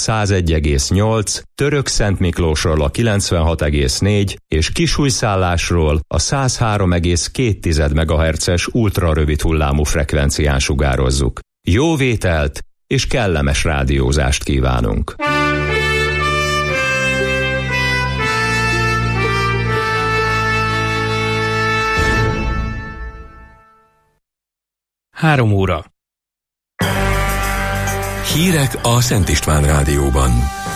101,8, Törökszentmiklósról a 96,4 és Kisújszállásról a 103,2 MHz-es ultrarövid hullámú frekvencián sugározzuk. Jó vételt és kellemes rádiózást kívánunk! Három óra. Hírek a Szent István Rádióban.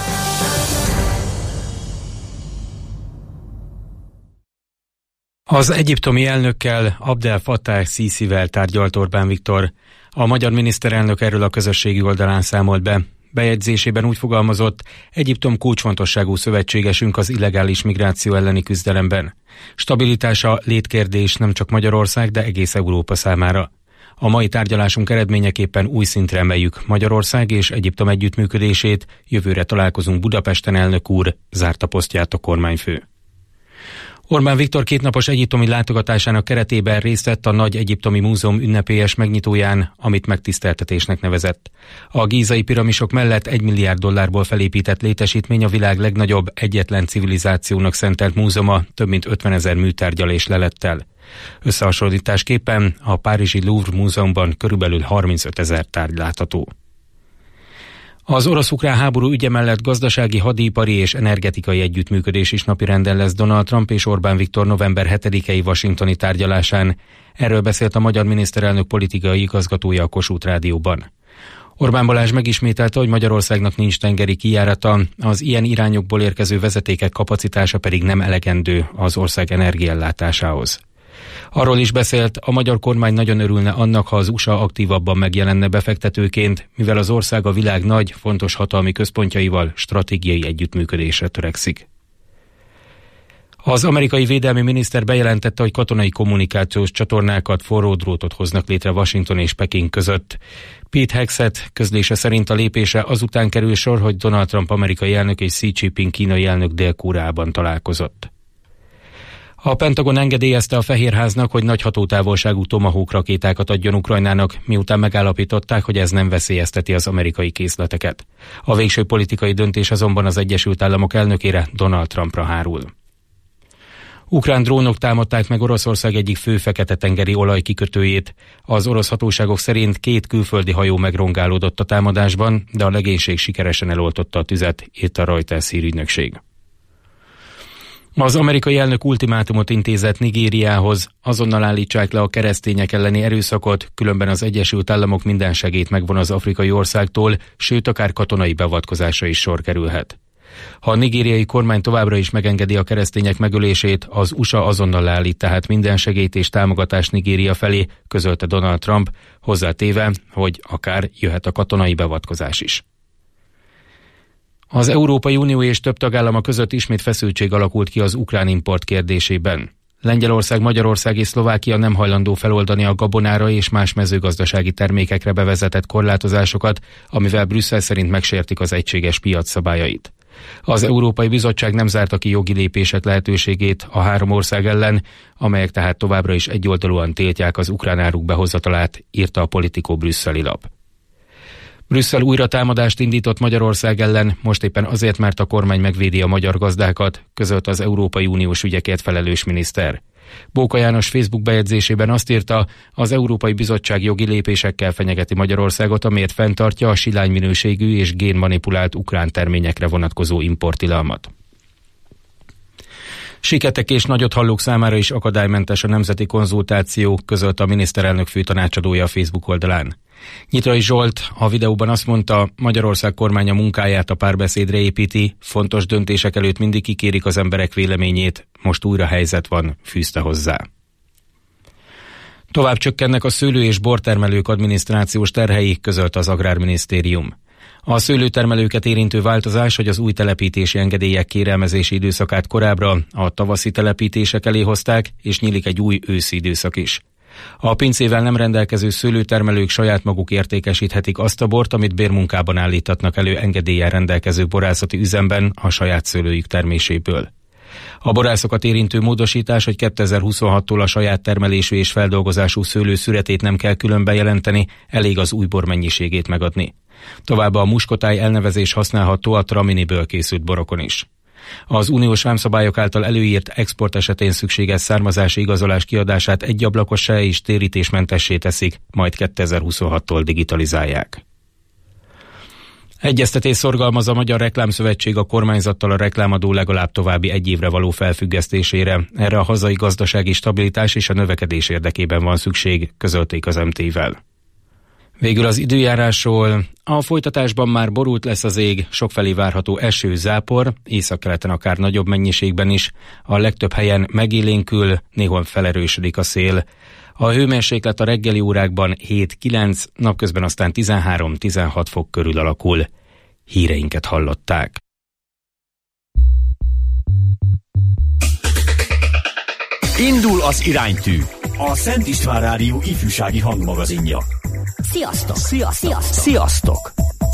Az egyiptomi elnökkel, Abdel Fattah Szíszivel tárgyalt Orbán Viktor. A magyar miniszterelnök erről a közösségi oldalán számolt be. Bejegyzésében úgy fogalmazott, Egyiptom kulcsfontosságú szövetségesünk az illegális migráció elleni küzdelemben. Stabilitása létkérdés nem csak Magyarország, de egész Európa számára. A mai tárgyalásunk eredményeképpen új szintre emeljük Magyarország és Egyiptom együttműködését, jövőre találkozunk Budapesten, elnök úr, zárta posztját a kormányfő. Orbán Viktor kétnapos egyiptomi látogatásának keretében részt vett a Nagy Egyiptomi Múzeum ünnepélyes megnyitóján, amit megtiszteltetésnek nevezett. A gízai piramisok mellett $1 milliárd felépített létesítmény a világ legnagyobb egyetlen civilizációnak szentelt múzeuma, több mint 50 000 műtárgyal és lelettel. Összehasonlításképpen a párizsi Louvre Múzeumban körülbelül 35 000 tárgy látható. Az orosz-ukrán háború ügye mellett gazdasági, hadipari és energetikai együttműködés is napirenden lesz Donald Trump és Orbán Viktor november 7-i washingtoni tárgyalásán. Erről beszélt a magyar miniszterelnök politikai igazgatója a Kossuth Rádióban. Orbán Balázs megismételte, hogy Magyarországnak nincs tengeri kijárata, az ilyen irányokból érkező vezetékek kapacitása pedig nem elegendő az ország energiaellátásához. Arról is beszélt, a magyar kormány nagyon örülne annak, ha az USA aktívabban megjelenne befektetőként, mivel az ország a világ nagy, fontos hatalmi központjaival stratégiai együttműködésre törekszik. Az amerikai védelmi miniszter bejelentette, hogy katonai kommunikációs csatornákat, forró drótot hoznak létre Washington és Peking között. Pete Hegseth közlése szerint a lépésre azután kerül sor, hogy Donald Trump amerikai elnök és Xi Jinping kínai elnök Dél-Koreában találkozott. A Pentagon engedélyezte a Fehérháznak, hogy nagy hatótávolságú Tomahawk rakétákat adjon Ukrajnának, miután megállapították, hogy ez nem veszélyezteti az amerikai készleteket. A végső politikai döntés azonban az Egyesült Államok elnökére, Donald Trumpra hárul. Ukrán drónok támadták meg Oroszország egyik fő Fekete-tengeri olajkikötőjét. Az orosz hatóságok szerint 2 külföldi hajó megrongálódott a támadásban, de a legénység sikeresen eloltotta a tüzet, írt a Reuters hírügynökség. Az amerikai elnök ultimátumot intézett Nigériához, azonnal állítsák le a keresztények elleni erőszakot, különben az Egyesült Államok minden segélyt megvon az afrikai országtól, sőt akár katonai beavatkozásra is sor kerülhet. Ha a nigériai kormány továbbra is megengedi a keresztények megölését, az USA azonnal leállít tehát minden segélyt és támogatást Nigéria felé, közölte Donald Trump, hozzátéve, hogy akár jöhet a katonai beavatkozás is. Az Európai Unió és több tagállama között ismét feszültség alakult ki az ukrán import kérdésében. Lengyelország, Magyarország és Szlovákia nem hajlandó feloldani a gabonára és más mezőgazdasági termékekre bevezetett korlátozásokat, amivel Brüsszel szerint megsértik az egységes piac szabályait. Az Európai Bizottság nem zárta ki jogi lépések lehetőségét a 3 ország ellen, amelyek tehát továbbra is egyoldalúan tiltják az ukrán áruk behozatalát, írta a Politico brüsszeli lap. Brüsszel újra támadást indított Magyarország ellen, most éppen azért, mert a kormány megvédi a magyar gazdákat, közölt az Európai Uniós ügyekért felelős miniszter. Bóka János Facebook bejegyzésében azt írta, az Európai Bizottság jogi lépésekkel fenyegeti Magyarországot, amelyet fenntartja a silány minőségű és génmanipulált ukrán terményekre vonatkozó importtilalmat. Siketek és nagyothallók számára is akadálymentes a nemzeti konzultáció, közölt a miniszterelnök főtanácsadója a Facebook oldalán. Nyitrai Zsolt a videóban azt mondta, Magyarország kormánya munkáját a párbeszédre építi, fontos döntések előtt mindig kikérik az emberek véleményét, most újra helyzet van, fűzte hozzá. Tovább csökkennek a szőlő- és bortermelők adminisztrációs terhei, közölt az Agrárminisztérium. A szőlőtermelőket érintő változás, hogy az új telepítési engedélyek kérelmezési időszakát korábbra a tavaszi telepítések elé hozták, és nyílik egy új őszi időszak is. A pincével nem rendelkező szőlőtermelők saját maguk értékesíthetik azt a bort, amit bérmunkában állítatnak elő engedéllyel rendelkező borászati üzemben a saját szőlőjük terméséből. A borászokat érintő módosítás, hogy 2026-tól a saját termelésű és feldolgozású szőlő szüretét nem kell külön bejelenteni, elég az új bor mennyiségét megadni. Továbbá a muskotáj elnevezés használható a traminiből készült borokon is. Az uniós vámszabályok által előírt export esetén szükséges származási igazolás kiadását egyablakosá és térítésmentessé teszik, majd 2026-tól digitalizálják. Egyeztetés szorgalmaz a Magyar Reklámszövetség a kormányzattal a reklámadó legalább további 1 évre való felfüggesztésére. Erre a hazai gazdasági stabilitás és a növekedés érdekében van szükség, közölték az MT-vel. Végül az időjárásról. A folytatásban már borult lesz az ég, sokfelé várható eső, zápor, északkeleten akár nagyobb mennyiségben is. A legtöbb helyen megélénkül, néhol felerősödik a szél. A hőmérséklet a reggeli órákban 7-9, napközben aztán 13-16 fok körül alakul. Híreinket hallották. Indul az iránytű, a Szent István Rádió ifjúsági hangmagazinja. Sziasztok! Sziasztok! Sziasztok!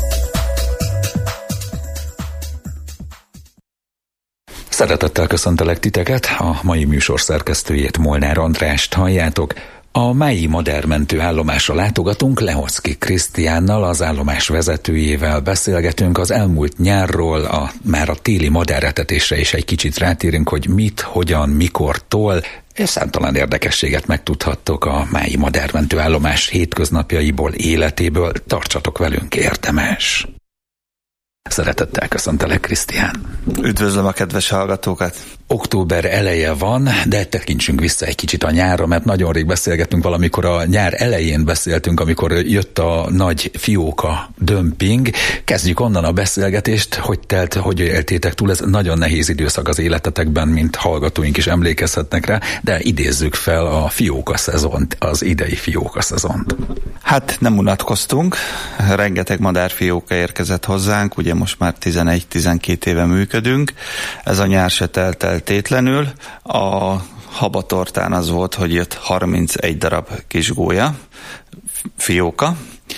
Szeretettel köszöntelek titeket, a mai műsor szerkesztőjét, Molnár Andrást halljátok. A mályi madármentő állomásra látogatunk, Lehoczky Krisztiánnal, az állomás vezetőjével beszélgetünk az elmúlt nyárról, már a téli madáretetésre is egy kicsit rátérünk, hogy mit, hogyan, mikortól, és számtalan érdekességet megtudhattok a mályi madármentő állomás hétköznapjaiból, életéből. Tartsatok velünk, érdemes! Szeretettel köszöntelek, Krisztián! Üdvözlöm a kedves hallgatókat! Október eleje van, de tekintsünk vissza egy kicsit a nyárra, mert nagyon rég beszélgettünk, valamikor a nyár elején beszéltünk, amikor jött a nagy fióka dömping. Kezdjük onnan a beszélgetést, hogy telt, hogy éltétek túl, ez nagyon nehéz időszak az életetekben, mint hallgatóink is emlékezhetnek rá, de idézzük fel a fióka szezont, az idei fióka szezont. Hát nem unatkoztunk, rengeteg madárfióka érkezett hozzánk, ugye most már 11-12 éve működünk, ez a nyár se telt el tétlenül. A habatortán az volt, hogy jött 31 darab kis gólya, fióka,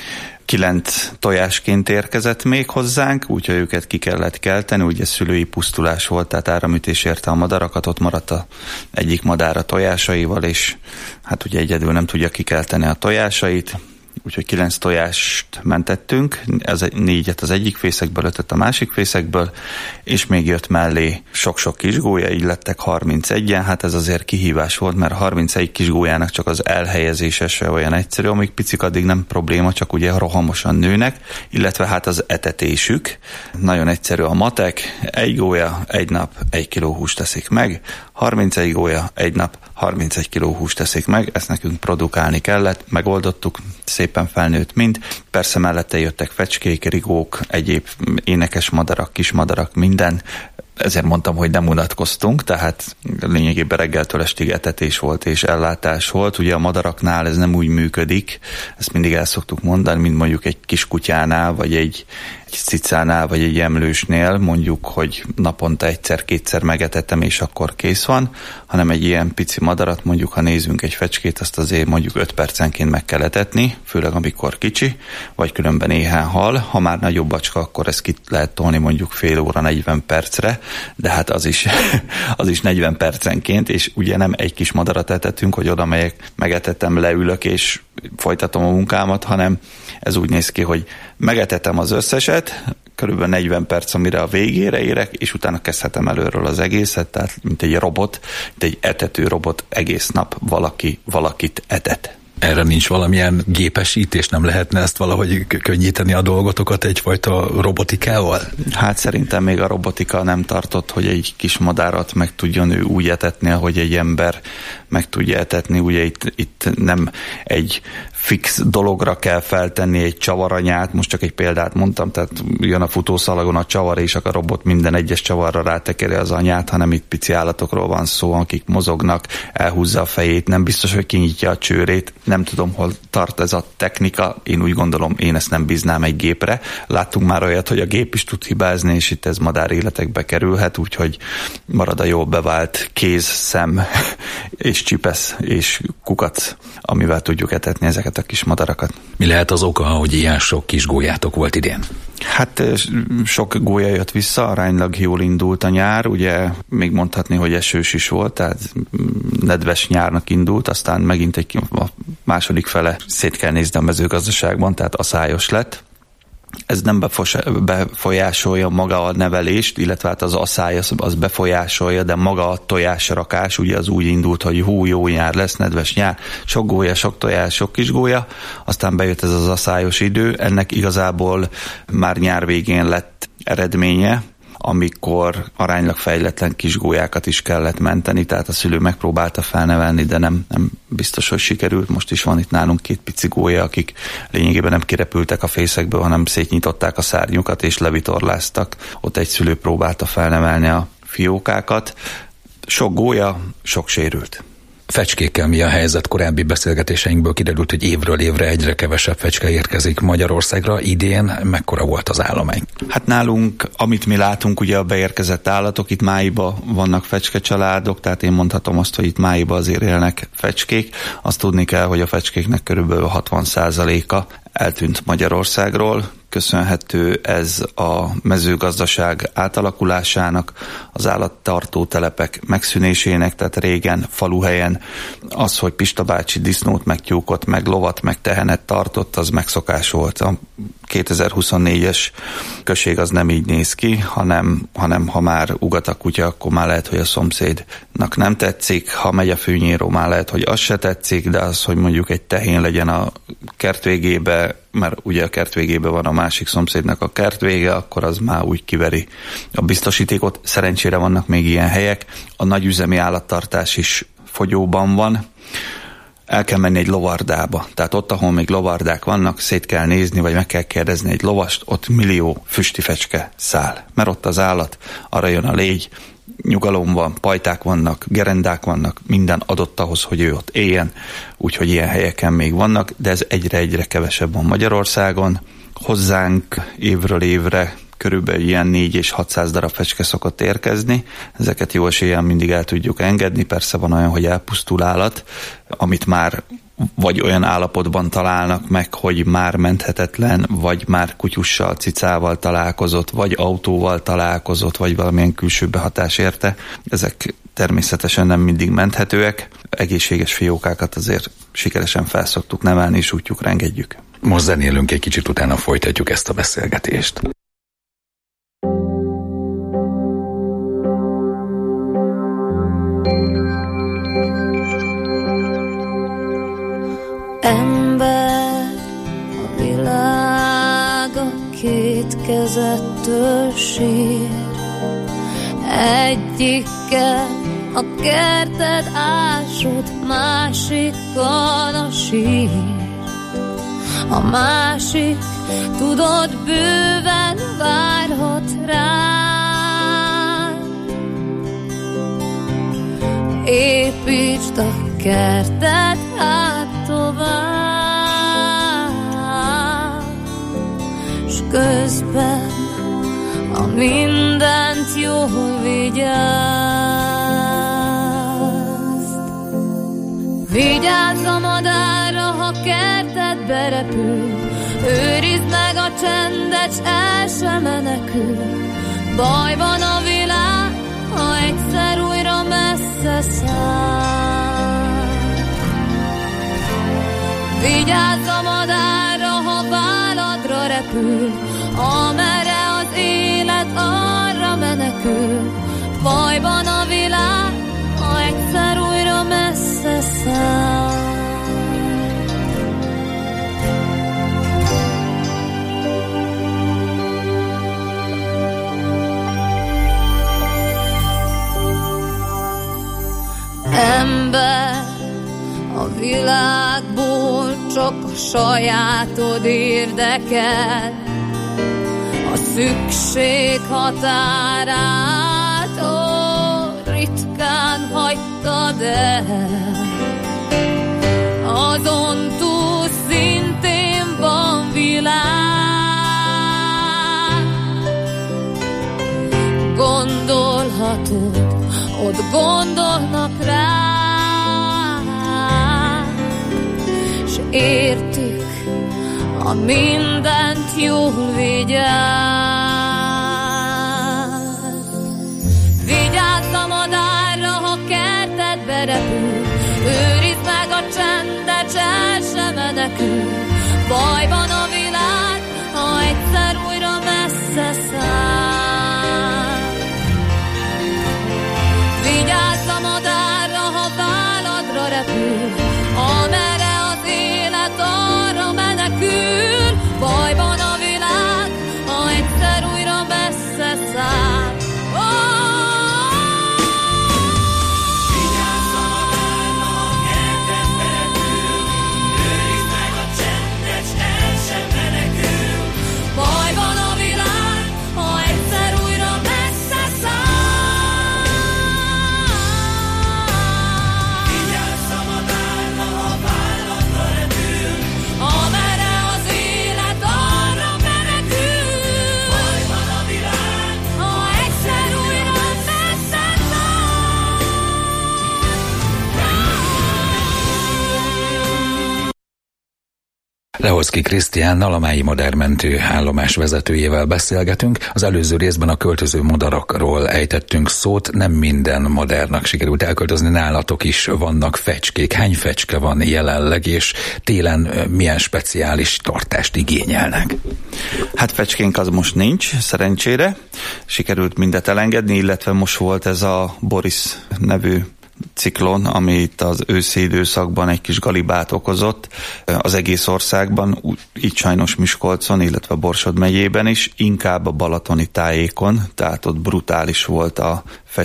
9 tojásként érkezett még hozzánk, úgyhogy őket ki kellett kelteni, ugye szülői pusztulás volt, tehát áramütés érte a madarakat, ott maradt egyik madár a tojásaival, és hát ugye egyedül nem tudja kikelteni a tojásait, úgyhogy 9 tojást mentettünk, 4-et az egyik fészekből, 5-et a másik fészekből, és még jött mellé sok-sok kisgólya, így lettek 31-en, hát ez azért kihívás volt, mert 31 kisgólyának csak az elhelyezése se olyan egyszerű, amíg picik addig nem probléma, csak ugye rohamosan nőnek, illetve hát az etetésük. Nagyon egyszerű a matek, 1 gólya, 1 nap, 1 kiló húst teszik meg, 31 gólya, 1 nap, 31 kiló húst teszik meg, ezt nekünk produkálni kellett, megoldottuk, szépen felnőtt mind. Persze mellette jöttek fecskék, rigók, egyéb énekes madarak, kis madarak, minden. Ezért mondtam, hogy nem unatkoztunk, tehát lényegében reggeltől estig etetés volt és ellátás volt. Ugye a madaraknál ez nem úgy működik, ezt mindig el szoktuk mondani, mint mondjuk egy kis kutyánál, vagy egy cicánál, vagy egy emlősnél, mondjuk, hogy naponta 1-2 megetetem, és akkor kész van, hanem egy ilyen pici madarat, mondjuk, ha nézünk egy fecskét, azt azért mondjuk 5 percenként meg kell etetni, főleg amikor kicsi, vagy különben éhen hal. Ha már nagyobb bacska, akkor ezt ki lehet tolni mondjuk fél óra, 40 percre, de hát az is 40 percenként, és ugye nem egy kis madarat etetünk, hogy oda megyek, megetetem, leülök, és folytatom a munkámat, hanem ez úgy néz ki, hogy megetetem az összeset, körülbelül 40 perc, amire a végére érek, és utána kezdhetem előről az egészet, tehát mint egy robot, mint egy etető robot, egész nap valakit etet. Erre nincs valamilyen gépesítés, nem lehetne ezt valahogy könnyíteni a dolgotokat egyfajta robotikával? Hát szerintem még a robotika nem tartott, hogy egy kis madárat meg tudjon ő úgy etetni, ahogy egy ember meg tudja etetni. Ugye itt nem egy fix dologra kell feltenni egy csavaranyát, most csak egy példát mondtam, tehát jön a futószalagon a csavar, és a robot minden egyes csavarra rátekeri az anyát, hanem itt pici állatokról van szó, akik mozognak, elhúzza a fejét, nem biztos, hogy kinyitja a csőrét, nem tudom, hol tart ez a technika, én úgy gondolom, én ezt nem bíznám egy gépre. Láttunk már olyat, hogy a gép is tud hibázni, és itt ez madár életekbe kerülhet, úgyhogy marad a jól bevált kéz, szem és csipesz és kukac, amivel tudjuk etetni ezeket a kis madarakat. Mi lehet az oka, hogy ilyen sok kis gólyátok volt idén? Hát sok gólya jött vissza, aránylag jól indult a nyár, ugye még mondhatni, hogy esős is volt, tehát nedves nyárnak indult, aztán megint a második fele szét kell nézni a mezőgazdaságban, tehát aszályos lett. ez nem befolyásolja maga a nevelést, illetve hát az asszály az befolyásolja, de maga a tojásrakás, ugye az úgy indult, hogy jó nyár lesz, nedves nyár, sok gólya, sok tojás, sok kis gólya, aztán bejött ez az asszályos idő, ennek igazából már nyár végén lett eredménye, amikor aránylag fejletlen kisgólyákat is kellett menteni, tehát a szülő megpróbálta felnevelni, de nem biztos, hogy sikerült. Most is van itt nálunk 2 pici gólya, akik lényegében nem kirepültek a fészekből, hanem szétnyitották a szárnyukat és levitorláztak. Ott egy szülő próbálta felnevelni a fiókákat. Sok gólya, sok sérült. Fecskékkel mi a helyzet? Korábbi beszélgetéseinkből kiderült, hogy évről évre egyre kevesebb fecske érkezik Magyarországra. Idén mekkora volt az állomány? Hát nálunk, amit mi látunk, ugye a beérkezett állatok, itt máiba vannak fecske családok, tehát én mondhatom azt, hogy itt máiba azért élnek fecskék. Azt tudni kell, hogy a fecskéknek körülbelül 60%-a eltűnt Magyarországról. Köszönhető ez a mezőgazdaság átalakulásának, az állattartó telepek megszűnésének, tehát régen faluhelyen az, hogy Pista bácsi disznót, meg tyúkot, meg lovat, meg tehenet tartott, az megszokás volt. A 2024-es község az nem így néz ki, hanem ha már ugat a kutya, akkor már lehet, hogy a szomszédnak nem tetszik, ha megy a fűnyíró, már lehet, hogy az se tetszik, de az, hogy mondjuk egy tehén legyen a kert végébe, mert ugye a kert végébe van a másik szomszédnak a kert vége, akkor az már úgy kiveri a biztosítékot. Szerencsére vannak még ilyen helyek. A nagyüzemi állattartás is fogyóban van. El kell menni egy lovardába. Tehát ott, ahol még lovardák vannak, szét kell nézni, vagy meg kell kérdezni egy lovast, ott millió füstifecske száll. Mert ott az állat, arra jön a légy, nyugalom van, pajták vannak, gerendák vannak, minden adott ahhoz, hogy ő ott éljen, úgyhogy ilyen helyeken még vannak, de ez egyre kevesebb van Magyarországon. Hozzánk évről évre körülbelül ilyen 400 és 600 darab fecske szokott érkezni. Ezeket jó eséllyel mindig el tudjuk engedni, persze van olyan, hogy elpusztul állat, amit már vagy olyan állapotban találnak meg, hogy már menthetetlen, vagy már kutyussal, cicával találkozott, vagy autóval találkozott, vagy valamilyen külső behatás érte. Ezek természetesen nem mindig menthetőek. Egészséges fiókákat azért sikeresen felszoktuk nevelni, és útjukra engedjük. Most zenélünk egy kicsit, utána folytatjuk ezt a beszélgetést. Ember, a világ a 2 kezettől sír, egyikkel a kerted ásod, másikkal a sír. A másik, tudod, bőven várhat rád. Építsd a kertet hát tovább, s közben a mindent jól vigyázd. Vigyázz a madárra, ha kertedbe repül, őrizd meg a csendet, s el sem menekül. Baj van a világ, ha egyszer újra messze száll. Vigyázz a madárra, ha válladra repül, amerre az élet arra menekül. Bajban a világ, ha egyszer újra messze száll. Ember, a világból csak a sajátod érdekel, a szükség határát ritkán hagytad el. Azon túl szintén van világ, gondolhatod, ott gondolnak rá, s értik, a mindent jól vigyáz. Vigyázz a madárra, ha kertedbe repül, őrizd meg a csendet, s el sem menekül. Bajban a világ, ha egyszer messze száll. Vigyázz a madárra, ha váladra repül, amerre az élet arra menekül. Bajban a világ, ha egyszer újra messze száll. Lehocki Krisztiánnal, a Mályi Madármentő állomás vezetőjével beszélgetünk. Az előző részben a költöző madarakról ejtettünk szót, nem minden madárnak sikerült elköltözni, nálatok is vannak fecskék. Hány fecske van jelenleg, és télen milyen speciális tartást igényelnek? Hát fecskénk az most nincs, szerencsére. Sikerült mindet elengedni, illetve most volt ez a Boris nevű ciklon, ami itt az őszi időszakban egy kis galibát okozott az egész országban, így sajnos Miskolcon, illetve Borsod megyében is, inkább a balatoni tájékon, tehát ott brutális volt a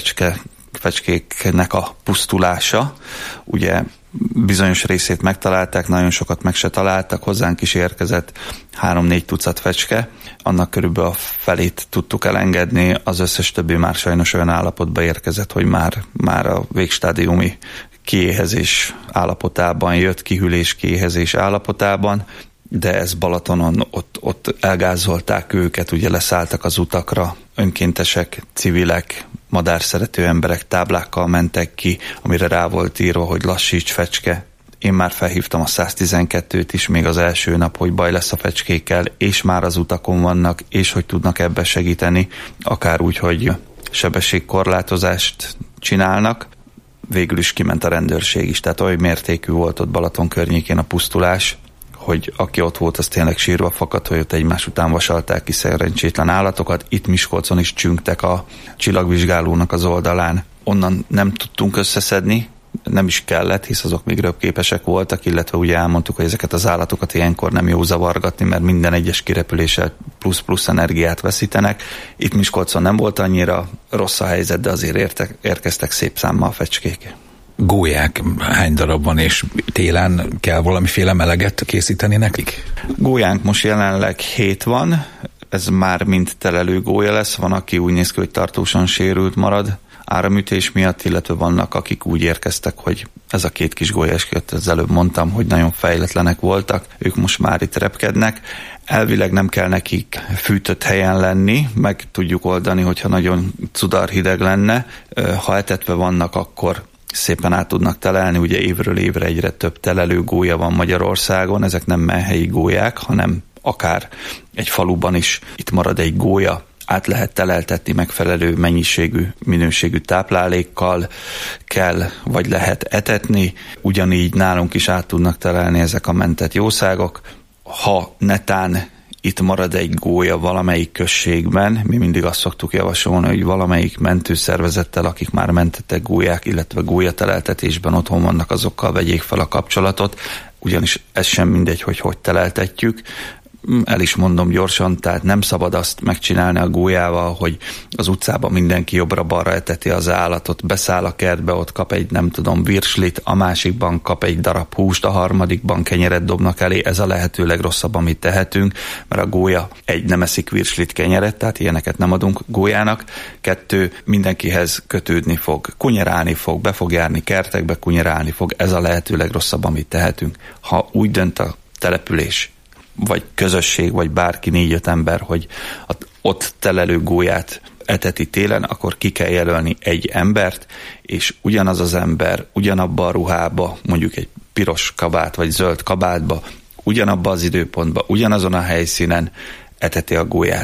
fecskéknek a pusztulása. Ugye bizonyos részét megtalálták, nagyon sokat meg se találtak, hozzánk is érkezett 3-4 tucat fecske, annak körülbelül a felét tudtuk elengedni, az összes többi már sajnos olyan állapotba érkezett, hogy már a végstádiumi kiéhezés állapotában jött, kihűlés kiéhezés állapotában, de ez Balatonon, ott elgázolták őket, ugye leszálltak az utakra, önkéntesek, civilek, madárszerető emberek táblákkal mentek ki, amire rá volt írva, hogy lassíts fecske. Én már felhívtam a 112-t is még az első nap, hogy baj lesz a fecskékkel, és már az utakon vannak, és hogy tudnak ebbe segíteni, akár úgy, hogy sebességkorlátozást csinálnak. Végül is kiment a rendőrség is, tehát olyan mértékű volt ott Balaton környékén a pusztulás, hogy aki ott volt, az tényleg sírva fakadt, hogy ott egymás után vasalták ki szerencsétlen állatokat. Itt Miskolcon is csüngtek a csillagvizsgálónak az oldalán. Onnan nem tudtunk összeszedni, nem is kellett, hisz azok még röpképesek voltak, illetve ugye elmondtuk, hogy ezeket az állatokat ilyenkor nem jó zavargatni, mert minden egyes kirepüléssel plusz energiát veszítenek. Itt Miskolcon nem volt annyira rossz a helyzet, de azért érkeztek szép számmal a fecskék. Gólyák hány darab van, és télen kell valamiféle meleget készíteni nekik? Gólyánk most jelenleg 7 van, ez már mind telelő gólya lesz, van, aki úgy néz ki, hogy tartósan sérült marad áramütés miatt, illetve vannak, akik úgy érkeztek, hogy ez a 2 kis gólyás, az előbb mondtam, hogy nagyon fejletlenek voltak, ők most már itt repkednek. Elvileg nem kell nekik fűtött helyen lenni, meg tudjuk oldani, hogyha nagyon cudarhideg lenne. Ha etetve vannak, akkor szépen át tudnak telelni, ugye évről évre egyre több telelő gólya van Magyarországon, ezek nem menhelyi gólyák, hanem akár egy faluban is itt marad egy gólya, át lehet teleltetni megfelelő mennyiségű, minőségű táplálékkal, kell vagy lehet etetni, ugyanígy nálunk is át tudnak telelni ezek a mentett jószágok. Ha netán itt marad egy gólya valamelyik községben, mi mindig azt szoktuk javasolni, hogy valamelyik mentőszervezettel, akik már mentettek gólyák, illetve gólyateleltetésben otthon vannak, azokkal vegyék fel a kapcsolatot, ugyanis ez sem mindegy, hogy teleltetjük. El is mondom gyorsan, tehát nem szabad azt megcsinálni a gólyával, hogy az utcában mindenki jobbra-balra eteti az állatot, beszáll a kertbe, ott kap egy, nem tudom, virslit, a másikban kap egy darab húst, a harmadikban kenyeret dobnak elé, ez a lehető legrosszabb, amit tehetünk, mert a gólya nem eszik virslit, kenyeret, tehát ilyeneket nem adunk gólyának. 2, mindenkihez kötődni fog, kunyerálni fog, be fog járni kertekbe, kunyerálni fog, ez a lehető legrosszabb, amit tehetünk. Ha úgy dönt a település, vagy közösség, vagy bárki 4-5 ember, hogy ott telelő gólyát eteti télen, akkor ki kell jelölni egy embert, és ugyanaz az ember ugyanabba a ruhába, mondjuk egy piros kabát, vagy zöld kabátba, ugyanabba az időpontba, ugyanazon a helyszínen eteti a gólyát.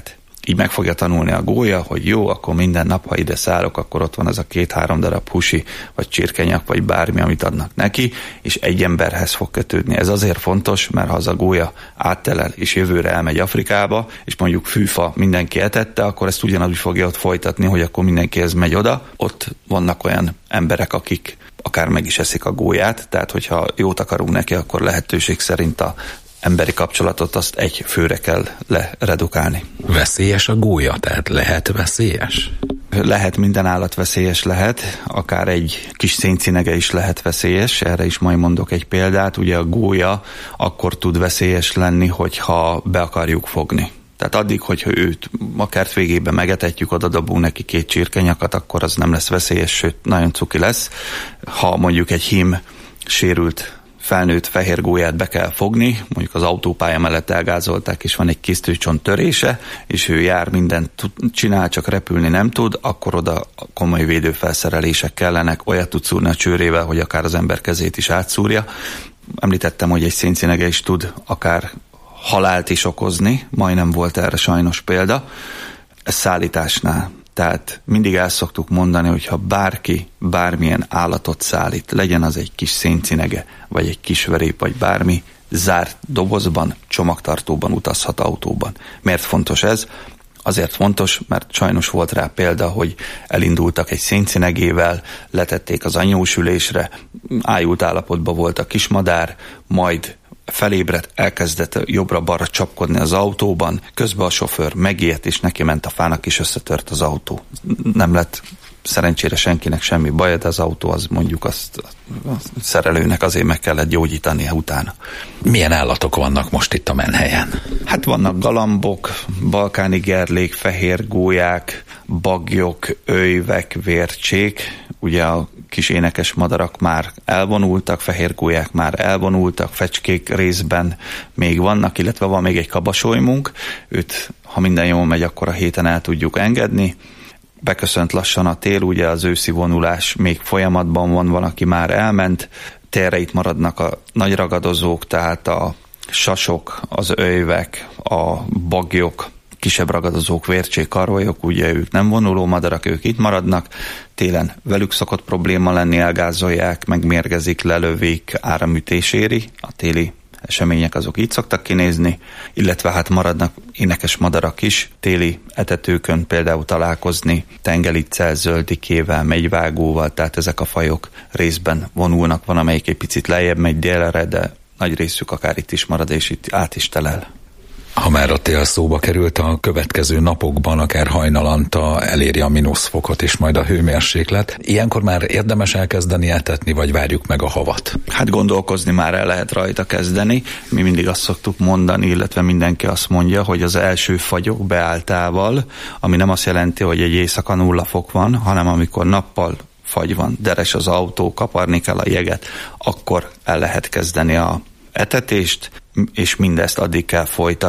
így meg fogja tanulni a gólya, hogy jó, akkor minden nap, ha ide szállok, akkor ott van az a 2-3 darab husi, vagy csirkenyak, vagy bármi, amit adnak neki, és egy emberhez fog kötődni. Ez azért fontos, mert ha az a gólya áttelel, és jövőre elmegy Afrikába, és mondjuk fűfa mindenki etette, akkor ezt ugyanúgy fogja ott folytatni, hogy akkor mindenkihez megy oda. Ott vannak olyan emberek, akik akár meg is eszik a gólyát, tehát hogyha jót akarunk neki, akkor lehetőség szerint a emberi kapcsolatot azt egy főre kell leredukálni. Veszélyes a gólya? Tehát lehet veszélyes? Lehet, minden állat veszélyes lehet, akár egy kis széncinege is lehet veszélyes, erre is majd mondok egy példát. Ugye a gólya akkor tud veszélyes lenni, hogyha be akarjuk fogni. Tehát addig, hogyha őt a kert végében megetetjük, oda dobunk neki 2 csirkenyakat, akkor az nem lesz veszélyes, sőt, nagyon cuki lesz. Ha mondjuk egy hím sérült felnőtt fehér gólyát be kell fogni, mondjuk az autópálya mellett elgázolták, és van egy kisztőcsont törése, és ő jár, mindent csinál, csak repülni nem tud, akkor oda komoly védőfelszerelések kellenek, olyat tud szúrni a csőrével, hogy akár az ember kezét is átszúrja. Említettem, hogy egy széncinege is tud akár halált is okozni, majdnem volt erre sajnos példa, ez szállításnál. Tehát mindig el szoktuk mondani, hogy ha bárki bármilyen állatot szállít, legyen az egy kis széncinege, vagy egy kis verép, vagy bármi, zárt dobozban, csomagtartóban utazhat autóban. Miért fontos ez? Azért fontos, mert sajnos volt rá példa, hogy elindultak egy széncinegével, letették az anyósülésre, ájult állapotban volt a kismadár, majd felébredt, elkezdett jobbra-balra csapkodni az autóban, közben a sofőr megijedt, és neki ment a fának, és összetört az autó. Nem lett szerencsére senkinek semmi baj, de az autó az mondjuk azt a szerelőnek azért meg kellett gyógyítani utána. Milyen állatok vannak most itt a menhelyen? Hát vannak galambok, balkáni gerlék, fehér gólyák, baglyok, ölyvek, vércsék. Ugye a kis énekes madarak már elvonultak, fehér gólyák már elvonultak, fecskék részben még vannak, illetve van még egy kabasolymunk. Őt, ha minden jól megy, akkor a héten el tudjuk engedni. Beköszönt lassan a tél, ugye az őszi vonulás még folyamatban van, aki már elment. Térre itt maradnak a nagy ragadozók, tehát a sasok, az ölyvek, a bagyok, kisebb ragadozók, vércsék, karvalyok, ugye ők nem vonuló madarak, ők itt maradnak. Télen velük szokott probléma lenni, elgázolják, megmérgezik, lelövik, áramütés éri. A téli események azok így szoktak kinézni, illetve hát maradnak énekes madarak is, téli etetőkön például találkozni tengeliccel, zöldikével, megyvágóval, tehát ezek a fajok részben vonulnak, van amelyik egy picit lejjebb megy délre, de nagy részük akár itt is marad, és itt át is telel. Ha már a tél szóba került, a következő napokban akár hajnalanta eléri a -fokot és majd a hőmérséklet. Ilyenkor már érdemes elkezdeni etetni, vagy várjuk meg a havat? Hát gondolkozni már el lehet rajta kezdeni. Mi mindig azt szoktuk mondani, illetve mindenki azt mondja, hogy az első fagyok beálltával, ami nem azt jelenti, hogy egy éjszaka 0 fok van, hanem amikor nappal fagy van, deres az autó, kaparni kell a jeget, akkor el lehet kezdeni a etetést, és mindezt addig kell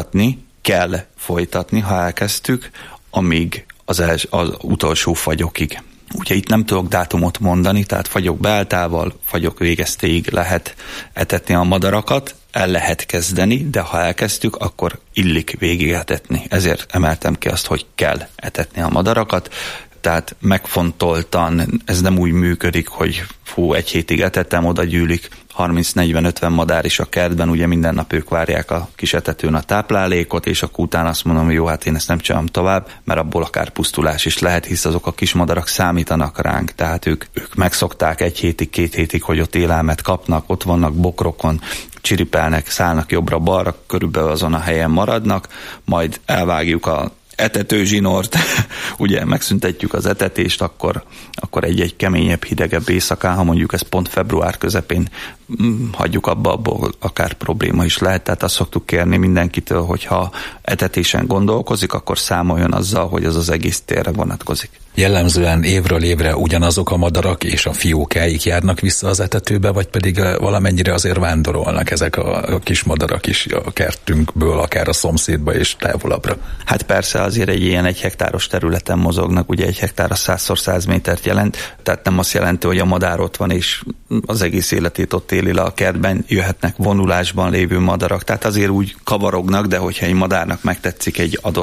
folytatni, ha elkezdtük, amíg az utolsó fagyokig. Ugye itt nem tudok dátumot mondani, tehát fagyok beálltával, fagyok végeztéig lehet etetni a madarakat, el lehet kezdeni, de ha elkezdtük, akkor illik végig etetni. Ezért emeltem ki azt, hogy kell etetni a madarakat, tehát megfontoltan, ez nem úgy működik, hogy egy hétig etettem, oda gyűlik 30-40-50 madár is a kertben, ugye minden nap ők várják a kis etetőn a táplálékot, és akkor utána azt mondom, hogy jó, hát én ezt nem csinálom tovább, mert abból akár pusztulás is lehet, hisz azok a kis madarak számítanak ránk, tehát ők megszokták 1 hétig, 2 hétig, hogy ott élelmet kapnak, ott vannak bokrokon, csiripelnek, szállnak jobbra-balra, körülbelül azon a helyen maradnak, majd elvágjuk a etetőzsinort, ugye megszüntetjük az etetést, akkor egy keményebb, hidegebb éjszakán, ha mondjuk ez pont február közepén hagyjuk abból akár probléma is lehet, tehát azt szoktuk kérni mindenkitől, hogyha etetésen gondolkozik, akkor számoljon azzal, hogy az az egész térre vonatkozik. Jellemzően évről évre ugyanazok a madarak és a fiókáik járnak vissza az etetőbe, vagy pedig valamennyire azért vándorolnak ezek a kis madarak is a kertünkből, akár a szomszédba és távolabbra? Hát persze, azért egy ilyen 1 hektáros területen mozognak, ugye 1 hektár a 100x100 métert jelent, tehát nem azt jelenti, hogy a madár ott van és az egész életét ott éli le a kertben, jöhetnek vonulásban lévő madarak, tehát azért úgy kavarognak, de hogyha egy madárnak megtetszik egy adott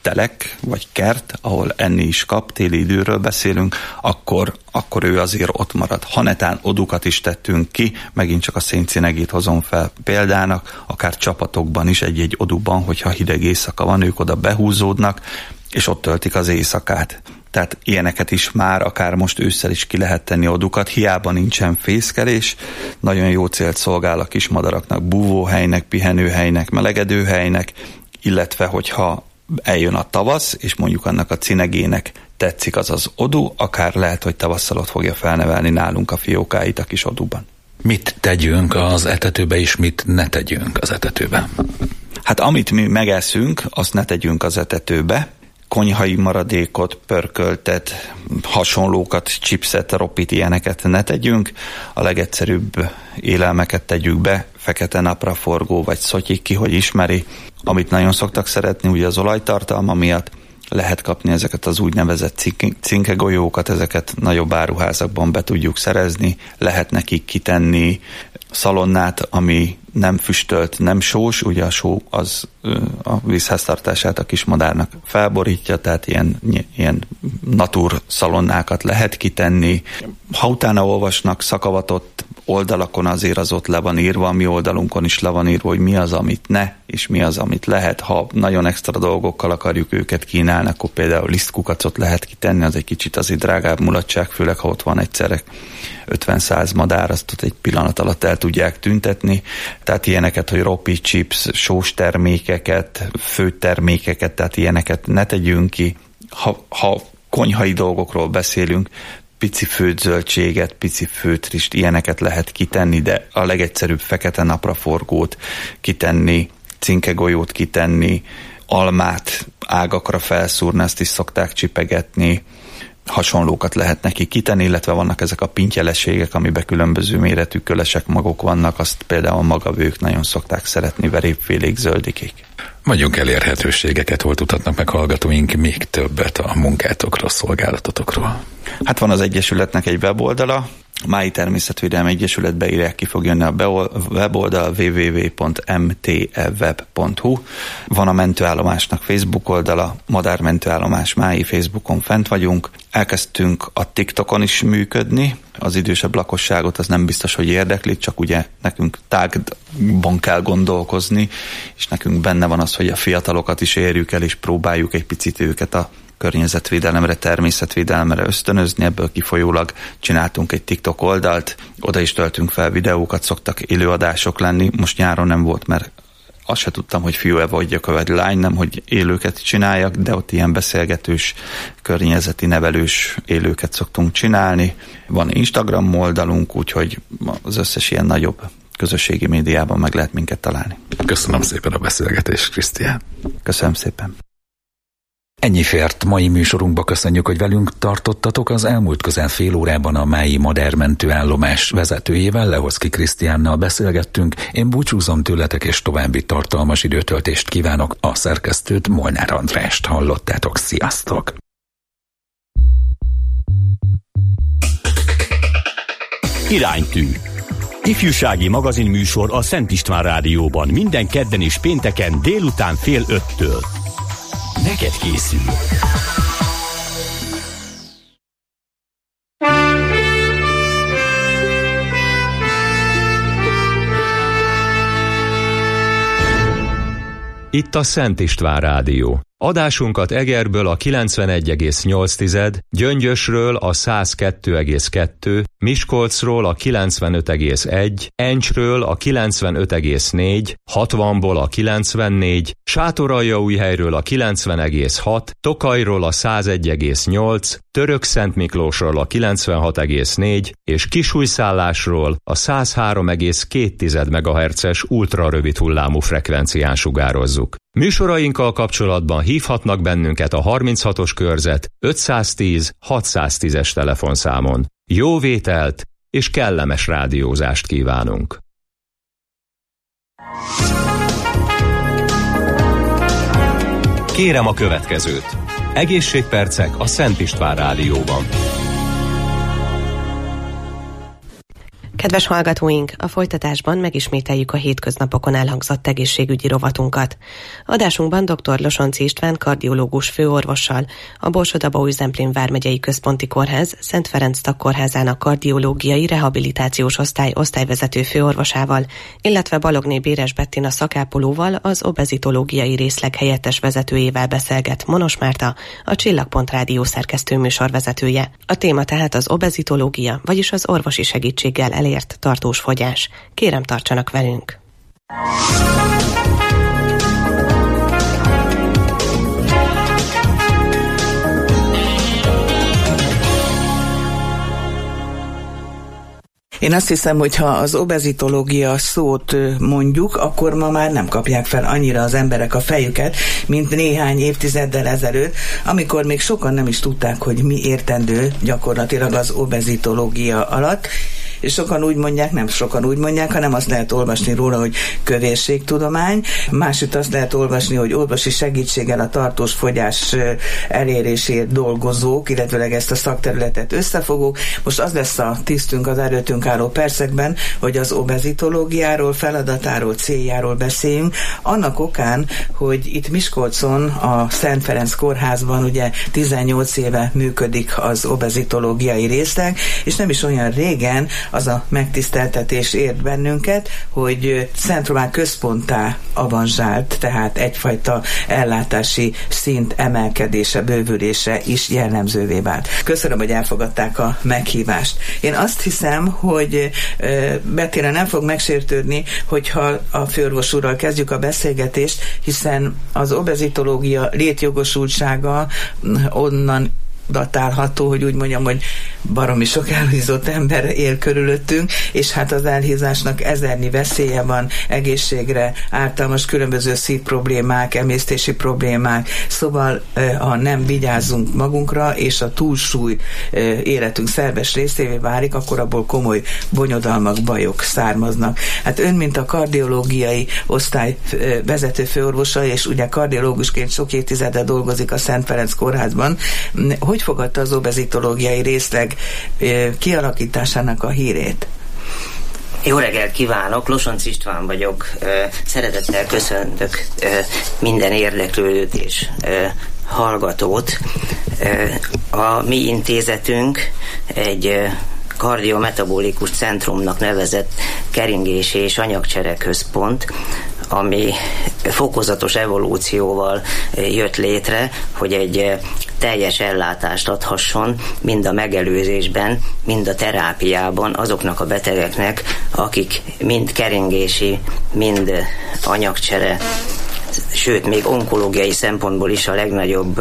telek vagy kert, ahol enni is kap, téli időről beszélünk, akkor ő azért ott marad. Ha netán odukat is tettünk ki, megint csak a széncinegét hozom fel példának, akár csapatokban is egy-egy oduban, hogyha hideg éjszaka van, ők oda behúzódnak, és ott töltik az éjszakát. Tehát ilyeneket is már akár most ősszel is ki lehet tenni odukat, hiába nincsen fészkelés, nagyon jó célt szolgál a kismadaraknak, búvóhelynek, pihenőhelynek, melegedőhelynek, illetve hogyha eljön a tavasz, és mondjuk annak a cinegének tetszik az odu, akár lehet, hogy tavasszal ott fogja felnevelni nálunk a fiókáit a kis oduban. Mit tegyünk az etetőbe, és mit ne tegyünk az etetőbe? Hát amit mi megeszünk, azt ne tegyünk az etetőbe. Konyhai maradékot, pörköltet, hasonlókat, chipset, ropit, ilyeneket ne tegyünk. A legegyszerűbb élelmeket tegyük be, fekete napraforgó vagy szotyi, ki hogy ismeri. Amit nagyon szoktak szeretni, ugye az olajtartalma miatt, lehet kapni ezeket az úgynevezett cinkegolyókat, ezeket nagyobb áruházakban be tudjuk szerezni, lehet nekik kitenni szalonnát, ami nem füstölt, nem sós, ugye a só az a vízháztartását a kismadárnak felborítja, tehát ilyen natur szalonnákat lehet kitenni. Ha utána olvasnak szakavatott oldalakon, azért az ott le van írva, a mi oldalunkon is le van írva, hogy mi az, amit ne, és mi az, amit lehet. Ha nagyon extra dolgokkal akarjuk őket kínálni, akkor például lisztkukacot lehet kitenni, az egy kicsit azért drágább mulatság, főleg ha ott van egyszerre 50-100 madár, azt ott egy pillanat alatt el tudják tüntetni. Tehát ilyeneket, hogy ropi, chips, sós termékeket, főtt termékeket, tehát ilyeneket ne tegyünk ki. Ha konyhai dolgokról beszélünk, pici főtt zöldséget, pici főtt rist, ilyeneket lehet kitenni, de a legegyszerűbb fekete napraforgót kitenni, cinkegolyót kitenni, almát ágakra felszúrni, ezt is szokták csipegetni, hasonlókat lehet neki kitenni, illetve vannak ezek a pintyeleségek, amiben különböző méretű kölesek magok vannak, azt például a magavők nagyon szokták szeretni, verépfélék, zöldikék. Mondjunk elérhetőségeket, hol tudhatnak meg hallgatóink még többet a munkátokról, szolgálatotokról? Hát van az Egyesületnek egy weboldala, a Mályi Természetvédelmi Egyesület, beírják, ki fog jönni a weboldal, www.mteweb.hu. Van a mentőállomásnak Facebook oldala, Madármentőállomás Mályi, Facebookon fent vagyunk. Elkezdtünk a TikTokon is működni, az idősebb lakosságot az nem biztos, hogy érdekli, csak ugye nekünk tágban kell gondolkozni, és nekünk benne van az, hogy a fiatalokat is érjük el, és próbáljuk egy picit őket a környezetvédelemre, természetvédelemre ösztönözni, ebből kifolyólag csináltunk egy TikTok oldalt, oda is töltünk fel videókat, szoktak élőadások lenni, most nyáron nem volt, mert azt se tudtam, hogy fiú-e vagyok, vagy lány, nem, hogy élőket csináljak, de ott ilyen beszélgetős, környezeti nevelős élőket szoktunk csinálni. Van Instagram oldalunk, úgyhogy az összes ilyen nagyobb közösségi médiában meg lehet minket találni. Köszönöm szépen a beszélgetést, Krisztián. Köszönöm szépen. Ennyi fért mai műsorunkba, köszönjük, hogy velünk tartottatok. Az elmúlt közel fél órában a Mályi Madármentőállomás vezetőjével, Lehocki Krisztiánnal beszélgettünk. Én búcsúzom tőletek, és további tartalmas időtöltést kívánok. A szerkesztőt, Molnár Andrást hallottátok. Sziasztok! Iránytű. Ifjúsági magazinműsor a Szent István Rádióban minden kedden és pénteken délután 4:30-től. Neked készül. Itt a Szent István Rádió. Adásunkat Egerből a 91,8, Gyöngyösről a 102,2, Miskolcról a 95,1, Encsről a 95,4, 60-ból a 94, Sátoraljaújhelyről a 90,6, Tokajról a 101,8, Törökszentmiklósról a 96,4 és Kisújszállásról a 103,2 MHz-es ultrarövid hullámú frekvencián sugározzuk. Műsorainkkal kapcsolatban hívhatnak bennünket a 36-os körzet 510 610-es telefonszámon. Jó vételt és kellemes rádiózást kívánunk! Kérem a következőt. Egészségpercek a Szent István Rádióban. Kedves hallgatóink, a folytatásban megismételjük a hétköznapokon elhangzott egészségügyi rovatunkat. Adásunkban dr. Losonczy István kardiológus főorvossal, a Borsod-Abaúj-Zemplén vármegyei központi kórház Szent Ferenc Tagkórházának kardiológiai rehabilitációs osztály osztályvezető főorvosával, illetve Balogné Béres Bettina szakápolóval, az obezitológiai részleg helyettes vezetőjével beszélget Monos Márta, a Csillagpont Rádió szerkesztő műsorvezetője. A téma tehát az obezitológia, vagyis az orvosi segítséggel elért tartós fogyás. Kérem, tartsanak velünk! Én azt hiszem, hogy ha az obezitológia szót mondjuk, akkor ma már nem kapják fel annyira az emberek a fejüket, mint néhány évtizeddel ezelőtt, amikor még sokan nem is tudták, hogy mi értendő gyakorlatilag az obezitológia alatt. És sokan úgy mondják, nem sokan úgy mondják, hanem azt lehet olvasni róla, hogy kövérségtudomány, másút azt lehet olvasni, hogy orvosi segítséggel a tartós fogyás elérésért dolgozók, illetőleg ezt a szakterületet összefogók. Most az lesz a tisztünk az előttünk álló percekben, hogy az obezitológiáról, feladatáról, céljáról beszéljünk, annak okán, hogy itt Miskolcon, a Szent Ferenc kórházban ugye 18 éve működik az obezitológiai részleg, és nem is olyan régen az a megtiszteltetés ért bennünket, hogy Szent Román központtá avanzsált, tehát egyfajta ellátási szint emelkedése, bővülése is jellemzővé vált. Köszönöm, hogy elfogadták a meghívást. Én azt hiszem, hogy Bettina nem fog megsértődni, hogyha a főorvos úrral kezdjük a beszélgetést, hiszen az obezitológia létjogosultsága onnan datálható, hogy úgy mondjam, hogy baromi sok elhízott ember él körülöttünk, és hát az elhízásnak ezernyi veszélye van egészségre, ártalmas különböző szívproblémák, emésztési problémák, szóval ha nem vigyázzunk magunkra, és a túlsúly életünk szerves részévé válik, akkor abból komoly bonyodalmak, bajok származnak. Hát ön, mint a kardiológiai osztály vezető főorvosa, és ugye kardiológusként sok évtizede dolgozik a Szent Ferenc kórházban, hogy fogadta az obezitológiai részleg kialakításának a hírét? Jó reggelt kívánok, Losonczy István vagyok. Szeretettel köszöntök minden érdeklődőt és hallgatót. A mi intézetünk egy kardiometabolikus centrumnak nevezett keringési és anyagcsere központ, ami fokozatos evolúcióval jött létre, hogy egy teljes ellátást adhasson mind a megelőzésben, mind a terápiában azoknak a betegeknek, akik mind keringési, mind anyagcsere, sőt, még onkológiai szempontból is a legnagyobb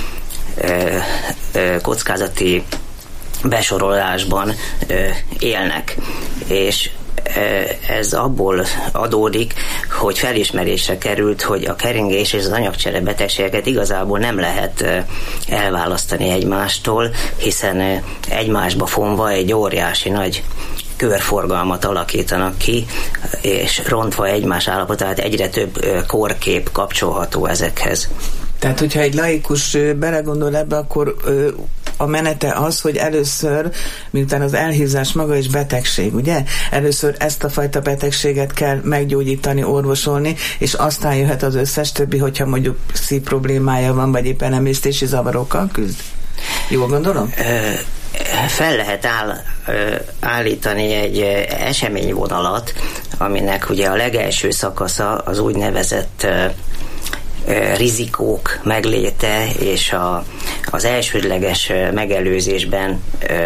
kockázati besorolásban élnek. És ez abból adódik, hogy felismerésre került, hogy a keringés és az anyagcsere betegségeket igazából nem lehet elválasztani egymástól, hiszen egymásba fonva egy óriási nagy körforgalmat alakítanak ki, és rontva egymás állapotát egyre több kórkép kapcsolható ezekhez. Tehát, hogyha egy laikus belegondol ebbe, akkor a menete az, hogy először, miután az elhízás maga is betegség, ugye? Először ezt a fajta betegséget kell meggyógyítani, orvosolni, és aztán jöhet az összes többi, hogyha mondjuk szívproblémája van, vagy éppen emésztési zavarokkal küzd. Jól gondolom? Fel lehet állítani egy eseményvonalat, aminek ugye a legelső szakasza az úgynevezett rizikók megléte és az elsődleges megelőzésben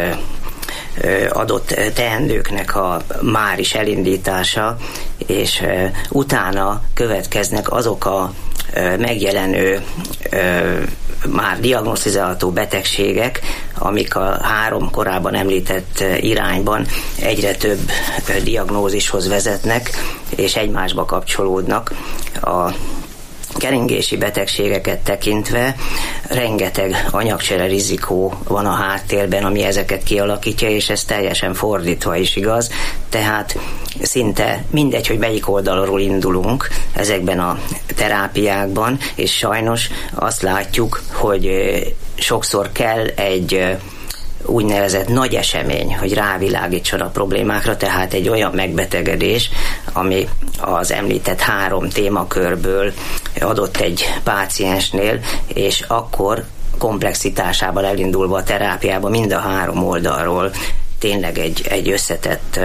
adott teendőknek a már is elindítása, és utána következnek azok a megjelenő már diagnosztizálható betegségek, amik a 3 korábban említett irányban egyre több diagnózishoz vezetnek, és egymásba kapcsolódnak. A keringési betegségeket tekintve rengeteg anyagcsere rizikó van a háttérben, ami ezeket kialakítja, és ez teljesen fordítva is igaz. Tehát szinte mindegy, hogy melyik oldalról indulunk ezekben a terápiákban, és sajnos azt látjuk, hogy sokszor kell egy úgynevezett nagy esemény, hogy rávilágítson a problémákra, tehát egy olyan megbetegedés, ami az említett 3 témakörből adott egy páciensnél, és akkor komplexitásában elindulva a terápiába mind a 3 oldalról tényleg egy összetett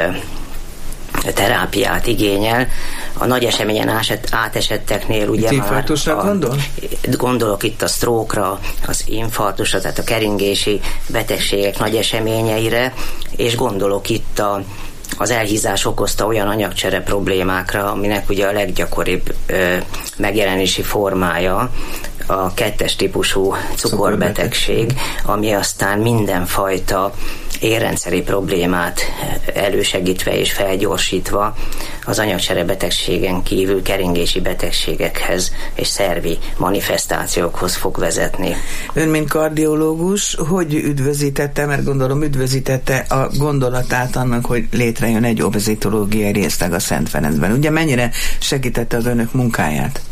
terápiát igényel. A nagy eseményen átesetteknél ugye már gondolok itt a stroke-ra, az infarktusra, tehát a keringési betegségek nagy eseményeire, és gondolok itt az elhízás okozta olyan anyagcsere problémákra, aminek ugye a leggyakoribb megjelenési formája a 2-es típusú cukorbetegség, ami aztán mindenfajta érrendszeri problémát elősegítve és felgyorsítva az anyagcsere betegségen kívül keringési betegségekhez és szervi manifestációkhoz fog vezetni. Ön, mint kardiológus, hogy üdvözítette, mert gondolom üdvözítette a gondolatát annak, hogy létrejön egy obezitológiai részleg a Szent Ferencben. Ugye mennyire segítette az önök munkáját?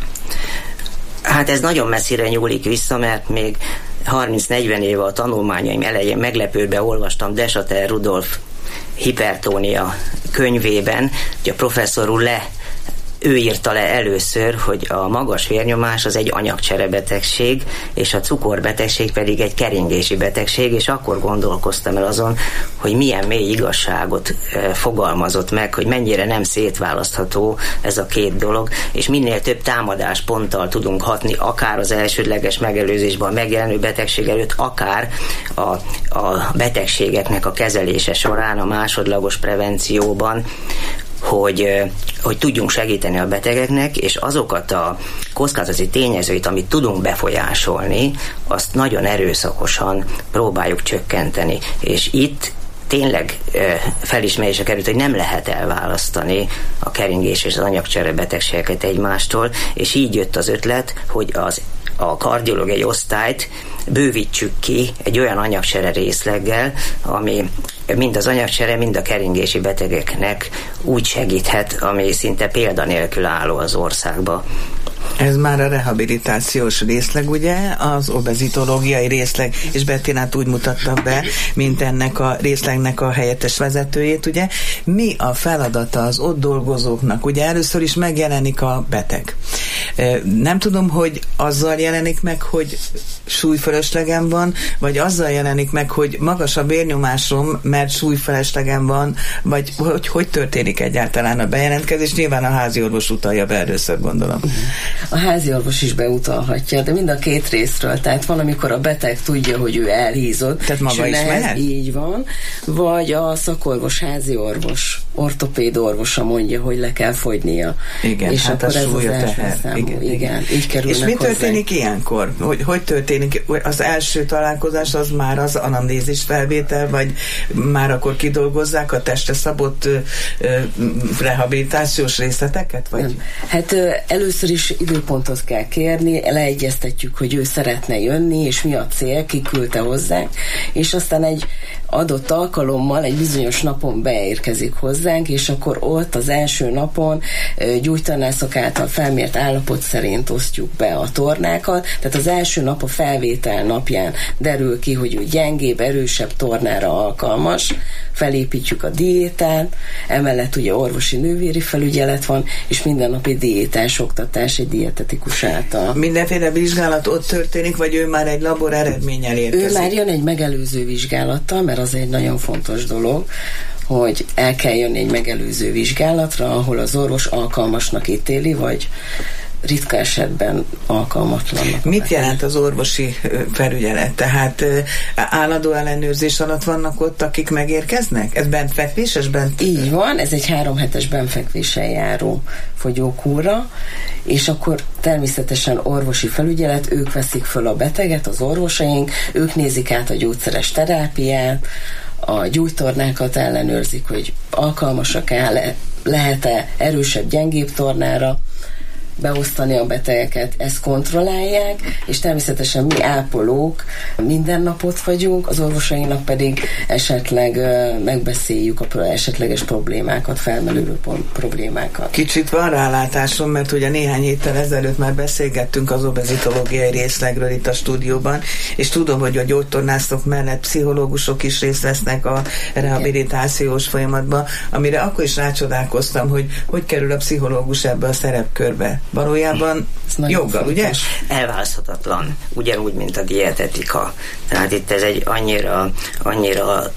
Hát ez nagyon messzire nyúlik vissza, mert még 30-40 éve a tanulmányaim elején meglepődve olvastam Desater Rudolf hipertónia könyvében, hogy a professzor úr ő írta le először, hogy a magas vérnyomás az egy anyagcserebetegség, és a cukorbetegség pedig egy keringési betegség, és akkor gondolkoztam el azon, hogy milyen mély igazságot fogalmazott meg, hogy mennyire nem szétválasztható ez a 2 dolog, és minél több támadásponttal tudunk hatni, akár az elsődleges megelőzésben megjelenő betegség előtt, akár a betegségeknek a kezelése során, a másodlagos prevencióban, hogy tudjunk segíteni a betegeknek, és azokat a kockázati tényezőit, amit tudunk befolyásolni, azt nagyon erőszakosan próbáljuk csökkenteni. És itt tényleg felismerése került, hogy nem lehet elválasztani a keringés és az anyagcsere betegségeket egymástól, és így jött az ötlet, hogy a kardiológiai osztályt bővítsük ki egy olyan anyagcsere részleggel, ami mind az anyagcsere, mind a keringési betegeknek úgy segíthet, ami szinte példanélkül álló az országba. Ez már a rehabilitációs részleg, ugye, az obezitológiai részleg, és Bettinát úgy mutatta be, mint ennek a részlegnek a helyettes vezetőjét, ugye. Mi a feladata az ott dolgozóknak? Ugye először is megjelenik a beteg. Nem tudom, hogy azzal jelenik meg, hogy súlyfölöslegem van, vagy azzal jelenik meg, hogy magas a vérnyomásom, mert súlyfölöslegem van, vagy hogy történik egyáltalán a bejelentkezés? Nyilván a háziorvos utalja be először, gondolom. A háziorvos is beutalhatja, de mind a 2 részről. Tehát van, amikor a beteg tudja, hogy ő elhízott. Tehát maga is mehet? Így van. Vagy a szakorvos, háziorvos, ortopéd orvosa mondja, hogy le kell fogynia. Igen, és hát akkor ez súly az első számú. Igen, így kerülnek. És mi történik ilyenkor? Hogy történik? Az első találkozás az már az anamnézis felvétel, vagy már akkor kidolgozzák a testre szabott rehabilitációs részleteket? Vagy? Nem. Hát először is időpontot kell kérni, leegyeztetjük, hogy ő szeretne jönni, és mi a cél, ki küldte hozzánk, és aztán egy adott alkalommal egy bizonyos napon beérkezik hozzánk, és akkor ott az első napon gyógytornászok által felmért állapot szerint osztjuk be a tornákat, tehát az első nap a felvétel napján derül ki, hogy ő gyengébb, erősebb tornára alkalmas, felépítjük a diétát, emellett ugye orvosi nővéri felügyelet van, és mindennapi diétás oktatás egy dietetikus által. Mindenféle vizsgálat ott történik, vagy ő már egy labor eredménnyel érkezik? Ő már jön egy megelőző vizsgálattal, mert az egy nagyon fontos dolog, hogy el kell jönni egy megelőző vizsgálatra, ahol az orvos alkalmasnak ítéli, vagy ritka esetben alkalmatlannak. Mit jelent az orvosi felügyelet? Tehát állandó ellenőrzés alatt vannak ott, akik megérkeznek? Ez bentfekvéses? Így van, ez egy 3 hetes bentfekvéssel járó fogyókúra, és akkor természetesen orvosi felügyelet, ők veszik föl a beteget, az orvosaink, ők nézik át a gyógyszeres terápiát, a gyújtornákat ellenőrzik, hogy alkalmasak-e, lehet-e erősebb, gyengébb tornára, beosztani a betegeket, ezt kontrollálják, és természetesen mi ápolók mindennap ott vagyunk, az orvosainak pedig esetleg megbeszéljük a esetleges problémákat, felmerülő problémákat. Kicsit van rálátásom, mert ugye néhány héttel ezelőtt már beszélgettünk az obezitológiai részlegről itt a stúdióban, és tudom, hogy a gyógytornászok mellett pszichológusok is részt vesznek a rehabilitációs folyamatban, amire akkor is rácsodálkoztam, hogy kerül a pszichológus ebbe a szerepkörbe. Valójában joggal, ugye? Elválaszthatatlan, ugyanúgy, mint a dietetika. Tehát itt ez egy annyira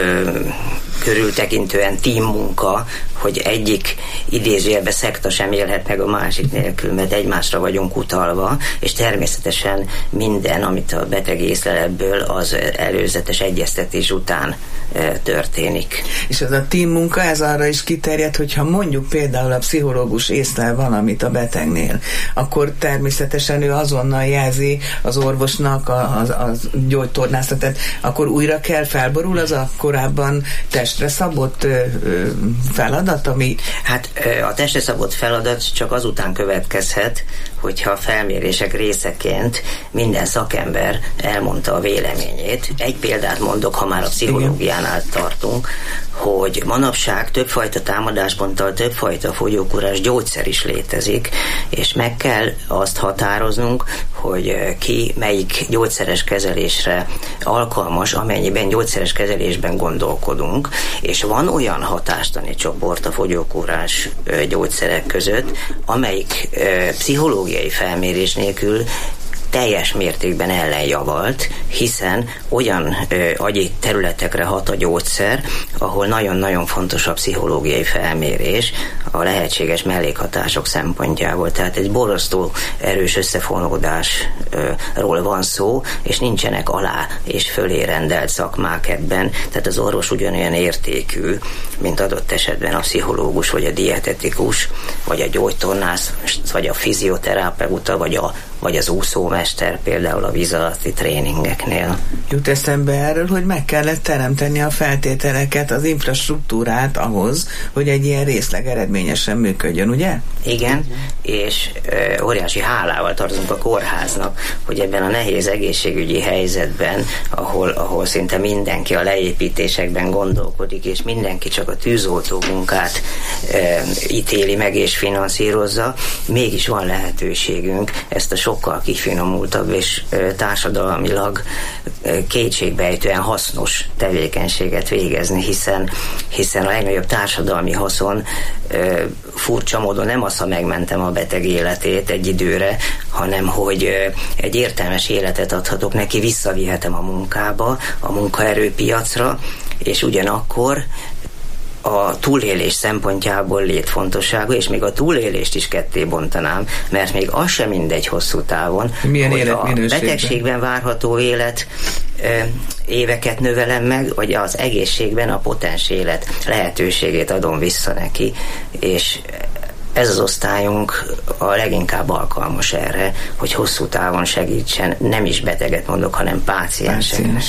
körültekintően team munka, hogy egyik idézőjelbe szekta sem élhet meg a másik nélkül, mert egymásra vagyunk utalva, és természetesen minden, amit a beteg észlel ebből, az előzetes egyeztetés után történik. És ez a team munka, ez arra is kiterjed, hogyha mondjuk például a pszichológus észlel valamit a betegnél, akkor természetesen ő azonnal jelzi az orvosnak, a gyógytornásznak, tehát akkor újra kell, felborul az a korábban testre szabott feladat, ami... Hát a testre szabott feladat csak azután következhet, hogyha a felmérések részeként minden szakember elmondta a véleményét. Egy példát mondok, ha már a pszichológiánál tartunk, hogy manapság többfajta támadásponttal többfajta fogyókúrás gyógyszer is létezik, és meg kell azt határoznunk, hogy ki melyik gyógyszeres kezelésre alkalmas, amennyiben gyógyszeres kezelésben gondolkodunk, és van olyan hatástani csoport a fogyókúrás gyógyszerek között, amelyik pszichológiai felmérés nélkül teljes mértékben ellenjavalt, hiszen olyan agyi területekre hat a gyógyszer, ahol nagyon-nagyon fontos a pszichológiai felmérés a lehetséges mellékhatások szempontjából. Tehát egy borzasztó erős összefonódásról van szó, és nincsenek alá és fölé rendelt szakmák ebben, tehát az orvos ugyanolyan értékű, mint adott esetben a pszichológus, vagy a dietetikus, vagy a gyógytornász, vagy a fizioterapeuta, vagy az úszómester például a víz alatti tréningeknél. Jut eszembe erről, hogy meg kellett teremteni a feltételeket, az infrastruktúrát ahhoz, hogy egy ilyen részleg eredményesen működjön, ugye? Igen, és óriási hálával tartozunk a kórháznak, hogy ebben a nehéz egészségügyi helyzetben, ahol szinte mindenki a leépítésekben gondolkodik, és mindenki csak a tűzoltó munkát ítéli meg és finanszírozza, mégis van lehetőségünk ezt a sokkal kifinomultabb és társadalmilag kétségbejtően hasznos tevékenységet végezni, hiszen a legnagyobb társadalmi haszon furcsa módon nem az, ha megmentem a beteg életét egy időre, hanem hogy egy értelmes életet adhatok neki, visszavihetem a munkába, a munkaerőpiacra, és ugyanakkor a túlélés szempontjából létfontosságú, és még a túlélést is ketté bontanám, mert még az sem mindegy hosszú távon, milyen hogy a betegségben várható élet éveket növelem meg, vagy az egészségben a potens élet lehetőségét adom vissza neki, és ez az osztályunk a leginkább alkalmas erre, hogy hosszú távon segítsen, nem is beteget mondok, hanem pácienseknek.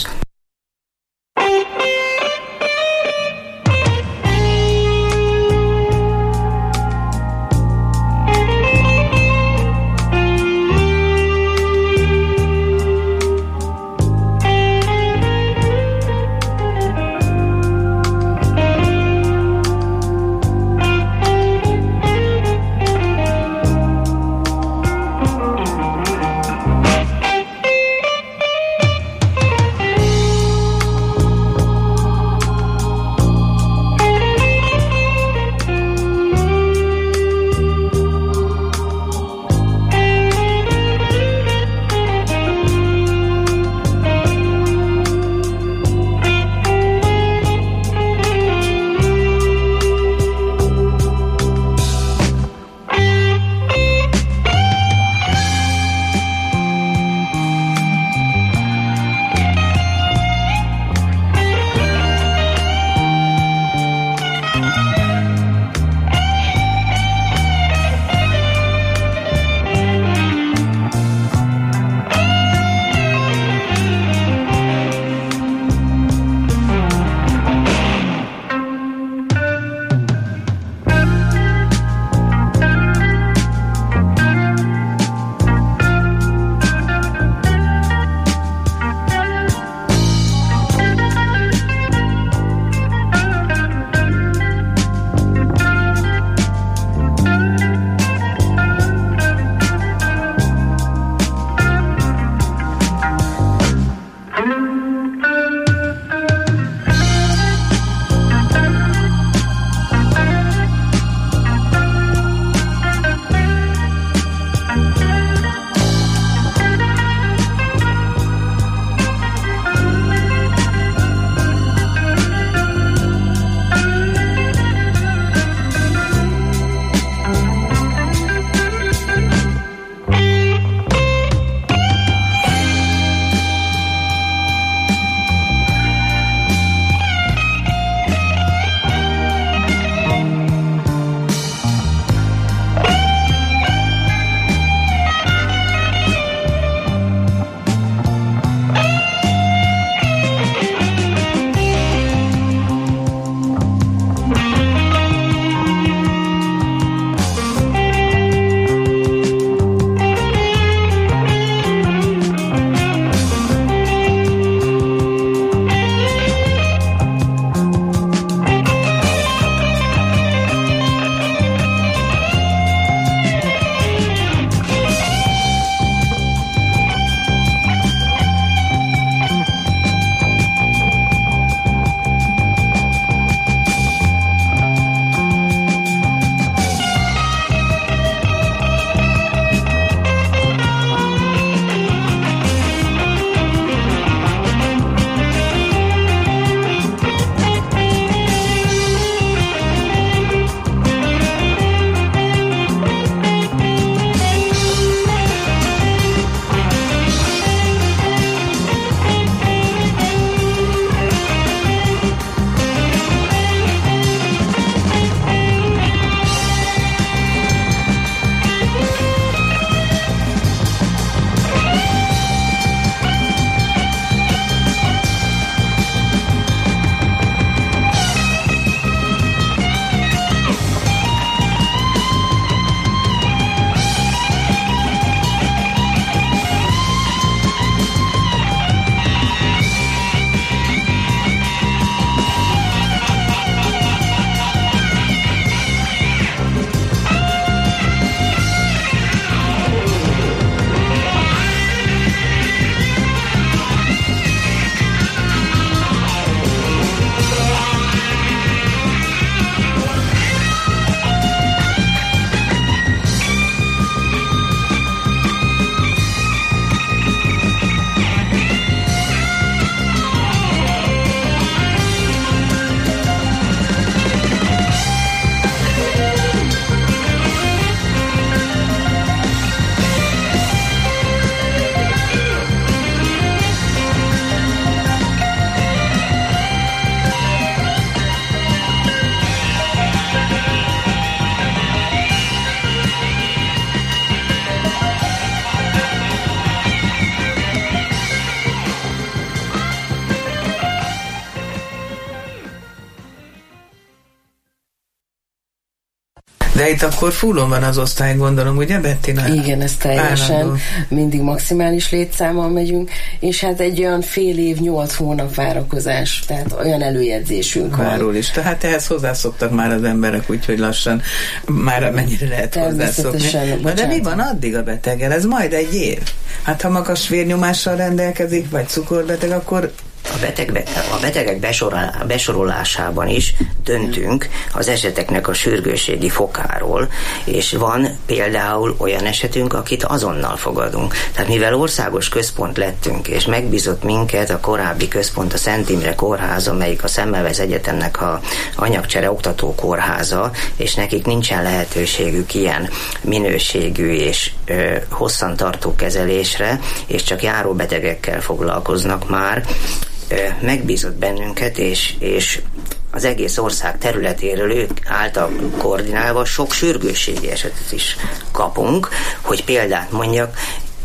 De itt akkor fullon van az osztály, gondolom, ugye Bettina? Igen, ez teljesen. Állandó. Mindig maximális létszámmal megyünk, és hát egy olyan fél év, 8 hónap várakozás, tehát olyan előjegyzésünk van. Is. Tehát ehhez hozzászoktak már az emberek, úgyhogy lassan már mennyire lehet hozzászokni. De mi van addig a beteggel? Ez majd egy év. Hát ha magas vérnyomással rendelkezik, vagy cukorbeteg, akkor a betegek besorolásában is döntünk az eseteknek a sürgősségi fokáról, és van például olyan esetünk, akit azonnal fogadunk. Tehát mivel országos központ lettünk, és megbízott minket a korábbi központ, a Szent Imre Kórháza, amelyik a Semmelweis Egyetemnek a anyagcsere oktató kórháza, és nekik nincsen lehetőségük ilyen minőségű és hosszantartó kezelésre, és csak járóbetegekkel foglalkoznak már, megbízott bennünket, és az egész ország területéről ők által koordinálva sok sürgősségi esetet is kapunk, hogy példát mondjak,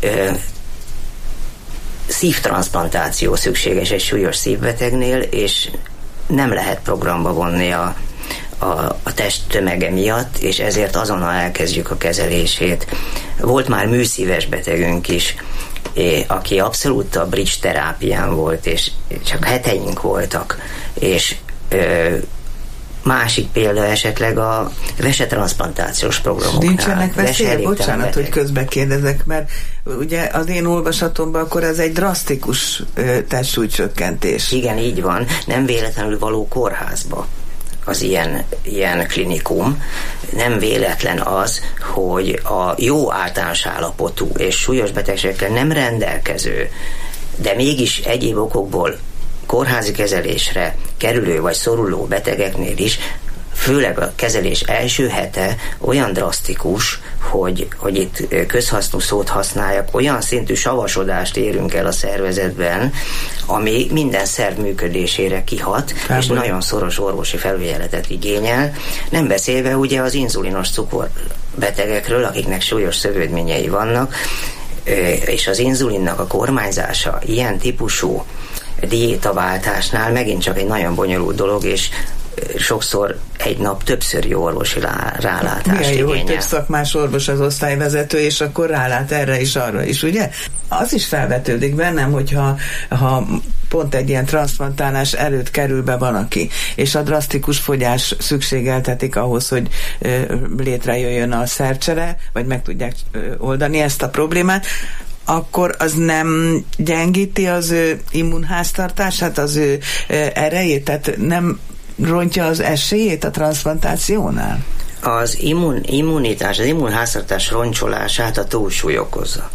szívtranszplantáció szükséges egy súlyos szívbetegnél, és nem lehet programba vonni a test tömege miatt, és ezért azonnal elkezdjük a kezelését. Volt már műszíves betegünk is, aki abszolút a bridge terápián volt, és csak heteink voltak, és másik példa esetleg a vesetranszplantációs programoknál. Nincsenek veszélyek? Bocsánat, hogy közbe kérdezek, mert ugye az én olvasatomban akkor ez egy drasztikus testsúlycsökkentés. Igen, így van. Nem véletlenül való kórházba az ilyen klinikum. Nem véletlen az, hogy a jó általános állapotú és súlyos betegségekkel nem rendelkező, de mégis egyéb okokból kórházi kezelésre kerülő vagy szoruló betegeknél is, főleg a kezelés első hete olyan drasztikus, hogy itt közhasznú szót használjak, olyan szintű savasodást érünk el a szervezetben, ami minden szerv működésére kihat, és nagyon szoros orvosi felügyeletet igényel. Nem beszélve ugye az inzulinos cukorbetegekről, akiknek súlyos szövődményei vannak, és az inzulinnak a kormányzása ilyen típusú diétaváltásnál megint csak egy nagyon bonyolult dolog, és sokszor egy nap többszöri orvosi rálátást igényel. Milyen jó, hogy több szakmás orvos az osztályvezető, és akkor rálát erre is, arra is, ugye? Az is felvetődik bennem, hogyha pont egy ilyen transzplantálás előtt kerül be valaki, és a drasztikus fogyás szükségeltetik ahhoz, hogy létrejöjjön a szervcsere, vagy meg tudják oldani ezt a problémát, akkor az nem gyengíti az ő immunháztartását, az ő erejét, tehát nem rontja az esélyét a transzplantációnál? Az immunitás, az immunháztartás roncsolását a túlsúly okozza.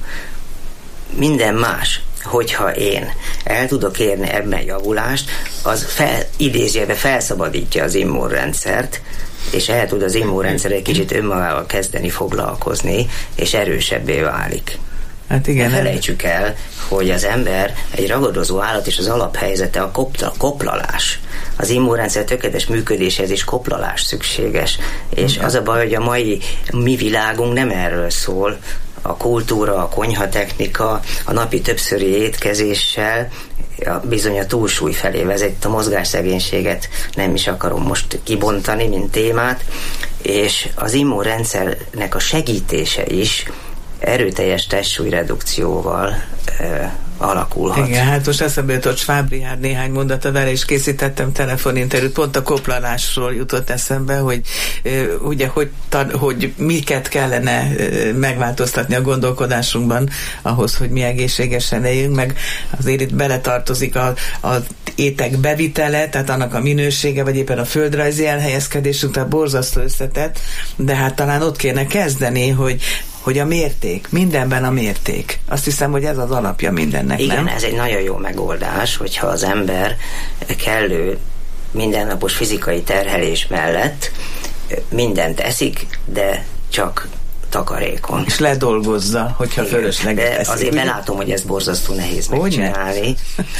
Minden más, hogyha én el tudok érni ebben javulást, az idézőjelben felszabadítja az immunrendszert, és el tud az immunrendszer egy kicsit önmagával kezdeni foglalkozni, és erősebbé válik. Hát igen, ne felejtsük el, hogy az ember egy ragadozó állat, és az alaphelyzete a koplalás. Az immunrendszer tökéletes működéshez is koplalás szükséges. És az a baj, hogy a mi világunk nem erről szól. A kultúra, a konyhatechnika, a napi többszöri étkezéssel bizony a túlsúly felé vezet. A mozgásszegénységet nem is akarom most kibontani, mint témát, és az immunrendszernek a segítése is erőteljes testsúlyredukcióval alakulhat. Igen, hát most eszembe jutott Schwab Richard néhány mondata, vele is készítettem telefoninterjút, pont a koplalásról jutott eszembe, hogy ugye, hogy miket kellene megváltoztatni a gondolkodásunkban ahhoz, hogy mi egészségesen éljünk, meg azért itt beletartozik az étek bevitele, tehát annak a minősége, vagy éppen a földrajzi elhelyezkedésünk, tehát borzasztó összetett, de hát talán ott kéne kezdeni, hogy a mérték, mindenben a mérték. Azt hiszem, hogy ez az alapja mindennek, igen, nem? Ez egy nagyon jó megoldás, hogyha az ember kellő mindennapos fizikai terhelés mellett mindent eszik, de csak takarékon. És ledolgozza, hogyha fölösleges eszik. De azért belátom, hogy ez borzasztó nehéz megcsinálni.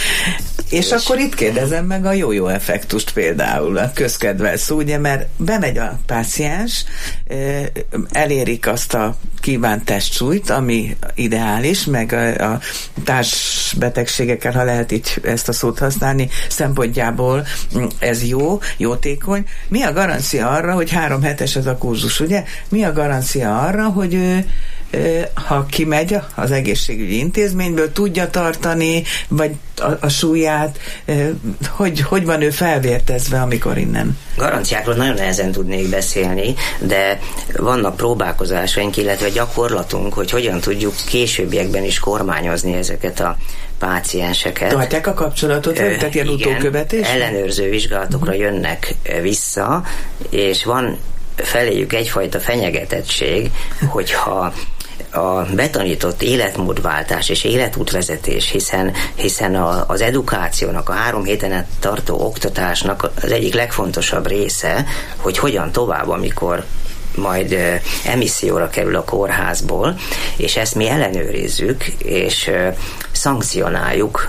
És akkor itt kérdezem meg a jó-jó effektust például, a közkedvelt szó, ugye, mert bemegy a páciens, elérik azt a kívánt testsúlyt, ami ideális, meg a társbetegségekkel, ha lehet így ezt a szót használni, szempontjából ez jó, jótékony. Mi a garancia arra, hogy 3 hetes ez a kurzus, ugye? Mi a garancia arra, hogy ő ha kimegy az egészségügyi intézményből, tudja tartani, vagy a súlyát, hogy van ő felvértezve, amikor innen? Garanciákról nagyon nehezen tudnék beszélni, de vannak próbálkozásaink, illetve gyakorlatunk, hogy hogyan tudjuk későbbiekben is kormányozni ezeket a pácienseket. Tartják a kapcsolatot, tehát ilyen utókövetés? Ellenőrző vizsgálatokra jönnek vissza, és van feléjük egyfajta fenyegetettség, hogyha a betanított életmódváltás és életútvezetés, hiszen az edukációnak, a 3 héten át tartó oktatásnak az egyik legfontosabb része, hogy hogyan tovább, amikor majd emisszióra kerül a kórházból, és ezt mi ellenőrizzük, és szankcionáljuk,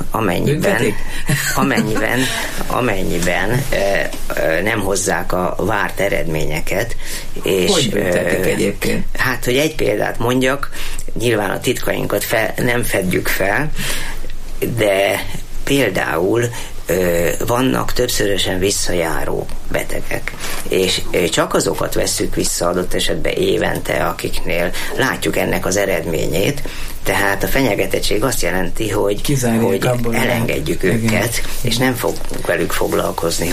amennyiben nem hozzák a várt eredményeket. És, hogy büntetik egyébként? Hát, hogy egy példát mondjak, nyilván a titkainkat nem fedjük fel, de például vannak többszörösen visszajáró betegek, és csak azokat vesszük vissza adott esetben évente, akiknél látjuk ennek az eredményét. Tehát a fenyegetettség azt jelenti, hogy elengedjük őket, és nem fogunk velük foglalkozni,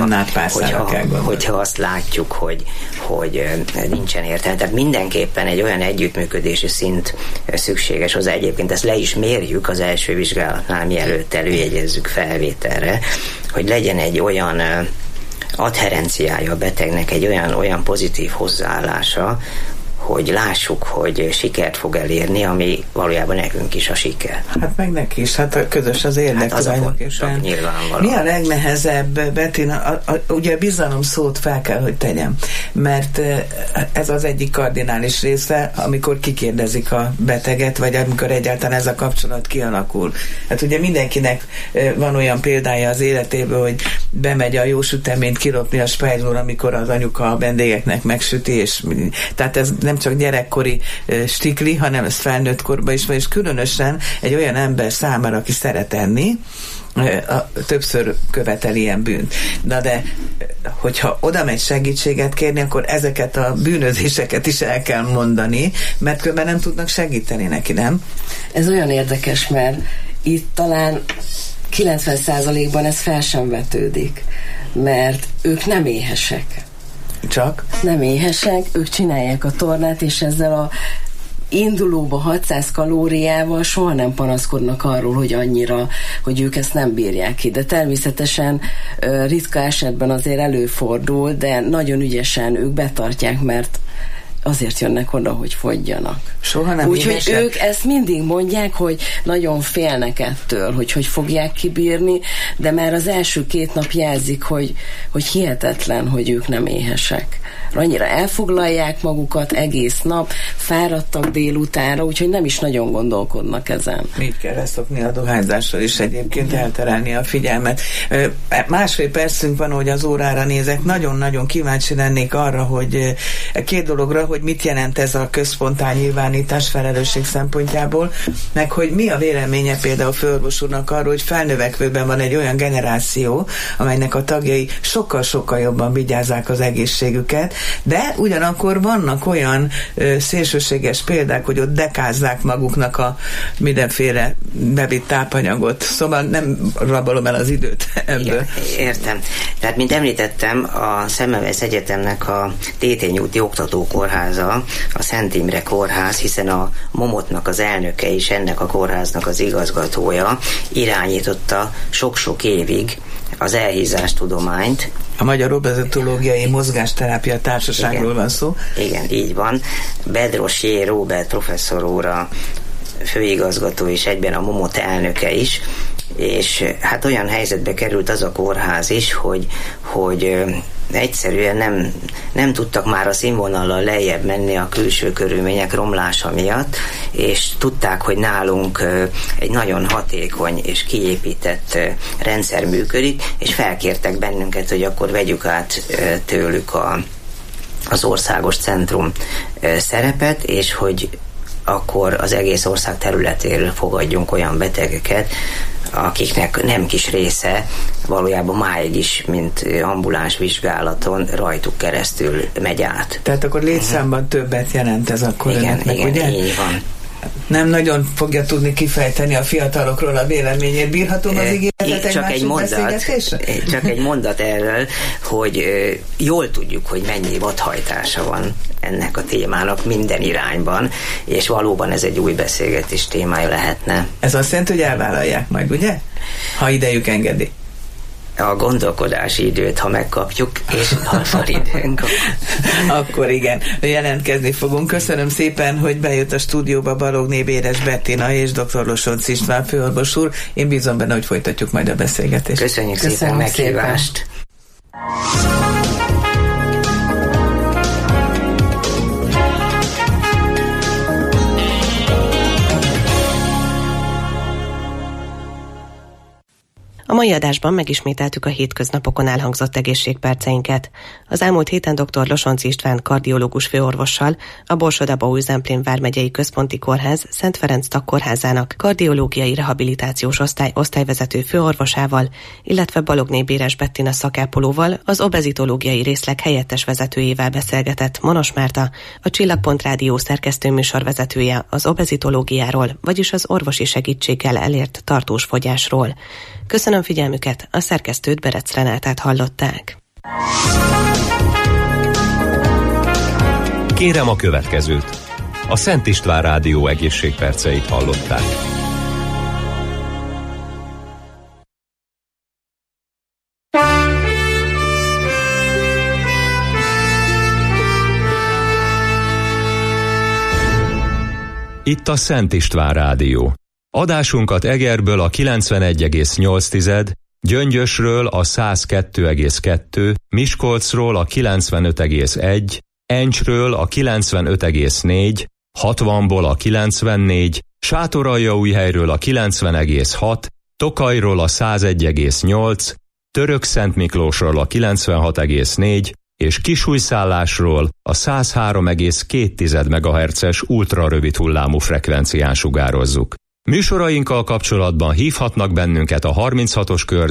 hogyha azt látjuk, hogy nincsen értelme. Tehát mindenképpen egy olyan együttműködési szint szükséges hozzá. Egyébként ezt le is mérjük az első vizsgálatnál, mielőtt előjegyezzük felvételre, hogy legyen egy olyan adherenciája a betegnek, egy olyan pozitív hozzáállása, hogy lássuk, hogy sikert fog elérni, ami valójában nekünk is a siker. Hát meg neki is, hát közös az érdek. Hát az a fontosabb, nyilvánvalóan. Mi a legnehezebb, Bettina? Ugye a bizalom szót fel kell, hogy tegyem, mert ez az egyik kardinális része, amikor kikérdezik a beteget, vagy amikor egyáltalán ez a kapcsolat kialakul. Hát ugye mindenkinek van olyan példája az életéből, hogy bemegy a jó süteményt kilopni a spájzóra, amikor az anyuka a vendégeknek megsüti, és tehát ez nem csak gyerekkori stikli, hanem ez felnőtt korban is van, és különösen egy olyan ember számára, aki szeret enni, többször követel ilyen bűnt. De hogyha oda megy segítséget kérni, akkor ezeket a bűnözéseket is el kell mondani, mert különben nem tudnak segíteni neki, nem? Ez olyan érdekes, mert itt talán 90%-ban ez fel sem vetődik, mert ők nem éhesek. Csak? Nem éhesek, ők csinálják a tornát, és ezzel a indulóba 600 kalóriával soha nem panaszkodnak arról, hogy annyira, hogy ők ezt nem bírják ki. De természetesen ritka esetben azért előfordul, de nagyon ügyesen ők betartják, mert azért jönnek oda, hogy fogyjanak. Soha nem. Úgyhogy ők ezt mindig mondják, hogy nagyon félnek ettől, hogy fogják kibírni, de már az első 2 nap jelzik, hogy hihetetlen, hogy ők nem éhesek. Annyira elfoglalják magukat egész nap, fáradtak délutánra, úgyhogy nem is nagyon gondolkodnak ezen. Mit kell leszokni a dohányzással is egyébként, elterelni a figyelmet. 1,5 percünk van, hogy az órára nézek. Nagyon-nagyon kíváncsi lennék arra, hogy 2 dologra, hogy mit jelent ez a központtá nyilvánítás felelősség szempontjából, meg hogy mi a véleménye például főorvos úrnak arról, hogy felnövekvőben van egy olyan generáció, amelynek a tagjai sokkal-sokkal jobban vigyázzák az egészségüket, de ugyanakkor vannak olyan szélsőséges példák, hogy ott dekázzák maguknak a mindenféle bevitt tápanyagot. Szóval nem rabolom el az időt ebből. Értem. Tehát, mint említettem, a Szemmelweis Egyetemnek a Tétényi úti oktatókórháza, a Szent Imre Kórház, hiszen a Momotnak az elnöke is ennek a kórháznak az igazgatója irányította sok-sok évig az elhízástudományt. A Magyar Obezitológiai Mozgásterápia Társaságról van szó. Igen, így van. Bedros J. Róbert professzor úr a főigazgató és egyben a Momot elnöke is, és hát olyan helyzetbe került az a kórház is, hogy egyszerűen nem tudtak már a színvonallal lejjebb menni a külső körülmények romlása miatt, és tudták, hogy nálunk egy nagyon hatékony és kiépített rendszer működik, és felkértek bennünket, hogy akkor vegyük át tőlük az országos centrum szerepet, és hogy akkor az egész ország területéről fogadjunk olyan betegeket, akiknek nem kis része valójában máig is, mint ambuláns vizsgálaton rajtuk keresztül megy át. Tehát akkor létszámban többet jelent ez akkor önöknek, igen, ugye? így van. Nem nagyon fogja tudni kifejteni a fiatalokról a véleményét. Bírhatom az ígéretet csak egy mondat erről, hogy jól tudjuk, hogy mennyi vadhajtása van ennek a témának minden irányban, és valóban ez egy új beszélgetés témája lehetne. Ez azt jelenti, hogy elvállalják majd, ugye? Ha idejük engedi. A gondolkodási időt, ha megkapjuk, és ha időnk. Akkor igen, jelentkezni fogunk. Köszönöm szépen, hogy bejött a stúdióba Balogné Béres Bettina és dr. Losonc István főorvos úr. Én bízom benne, hogy folytatjuk majd a beszélgetést. Köszönjük szépen a meghívást. A mai adásban megismételtük a hétköznapokon elhangzott egészségperceinket. Az elmúlt héten dr. Losonc István kardiológus főorvossal, a Borsod-Abaúj-Zemplén vármegyei központi kórház Szent Ferenc tagkórházának kardiológiai rehabilitációs osztály osztályvezető főorvosával, illetve Balogné Béres Bettina szakápolóval, az obezitológiai részleg helyettes vezetőjével beszélgetett Monos Márta, a Csillagpont Rádió szerkesztőműsorvezetője az obezitológiáról, vagyis az orvosi segítséggel elért tartós fogyásról. Köszönöm figyelmüket, a szerkesztőt, Berec Renátát hallották. Kérem a következőt. A Szent István Rádió egészségperceit hallották. Itt a Szent István Rádió. Adásunkat Egerből a 91,8, Gyöngyösről a 102,2, Miskolcról a 95,1, Encsről a 95,4, 60-ból a 94, Sátoraljaújhelyről a 90,6, Tokajról a 101,8, Törökszentmiklósról a 96,4 és Kisújszállásról a 103,2 MHz-es ultrarövid hullámú frekvencián sugározzuk. Műsorainkkal kapcsolatban hívhatnak bennünket a 36-os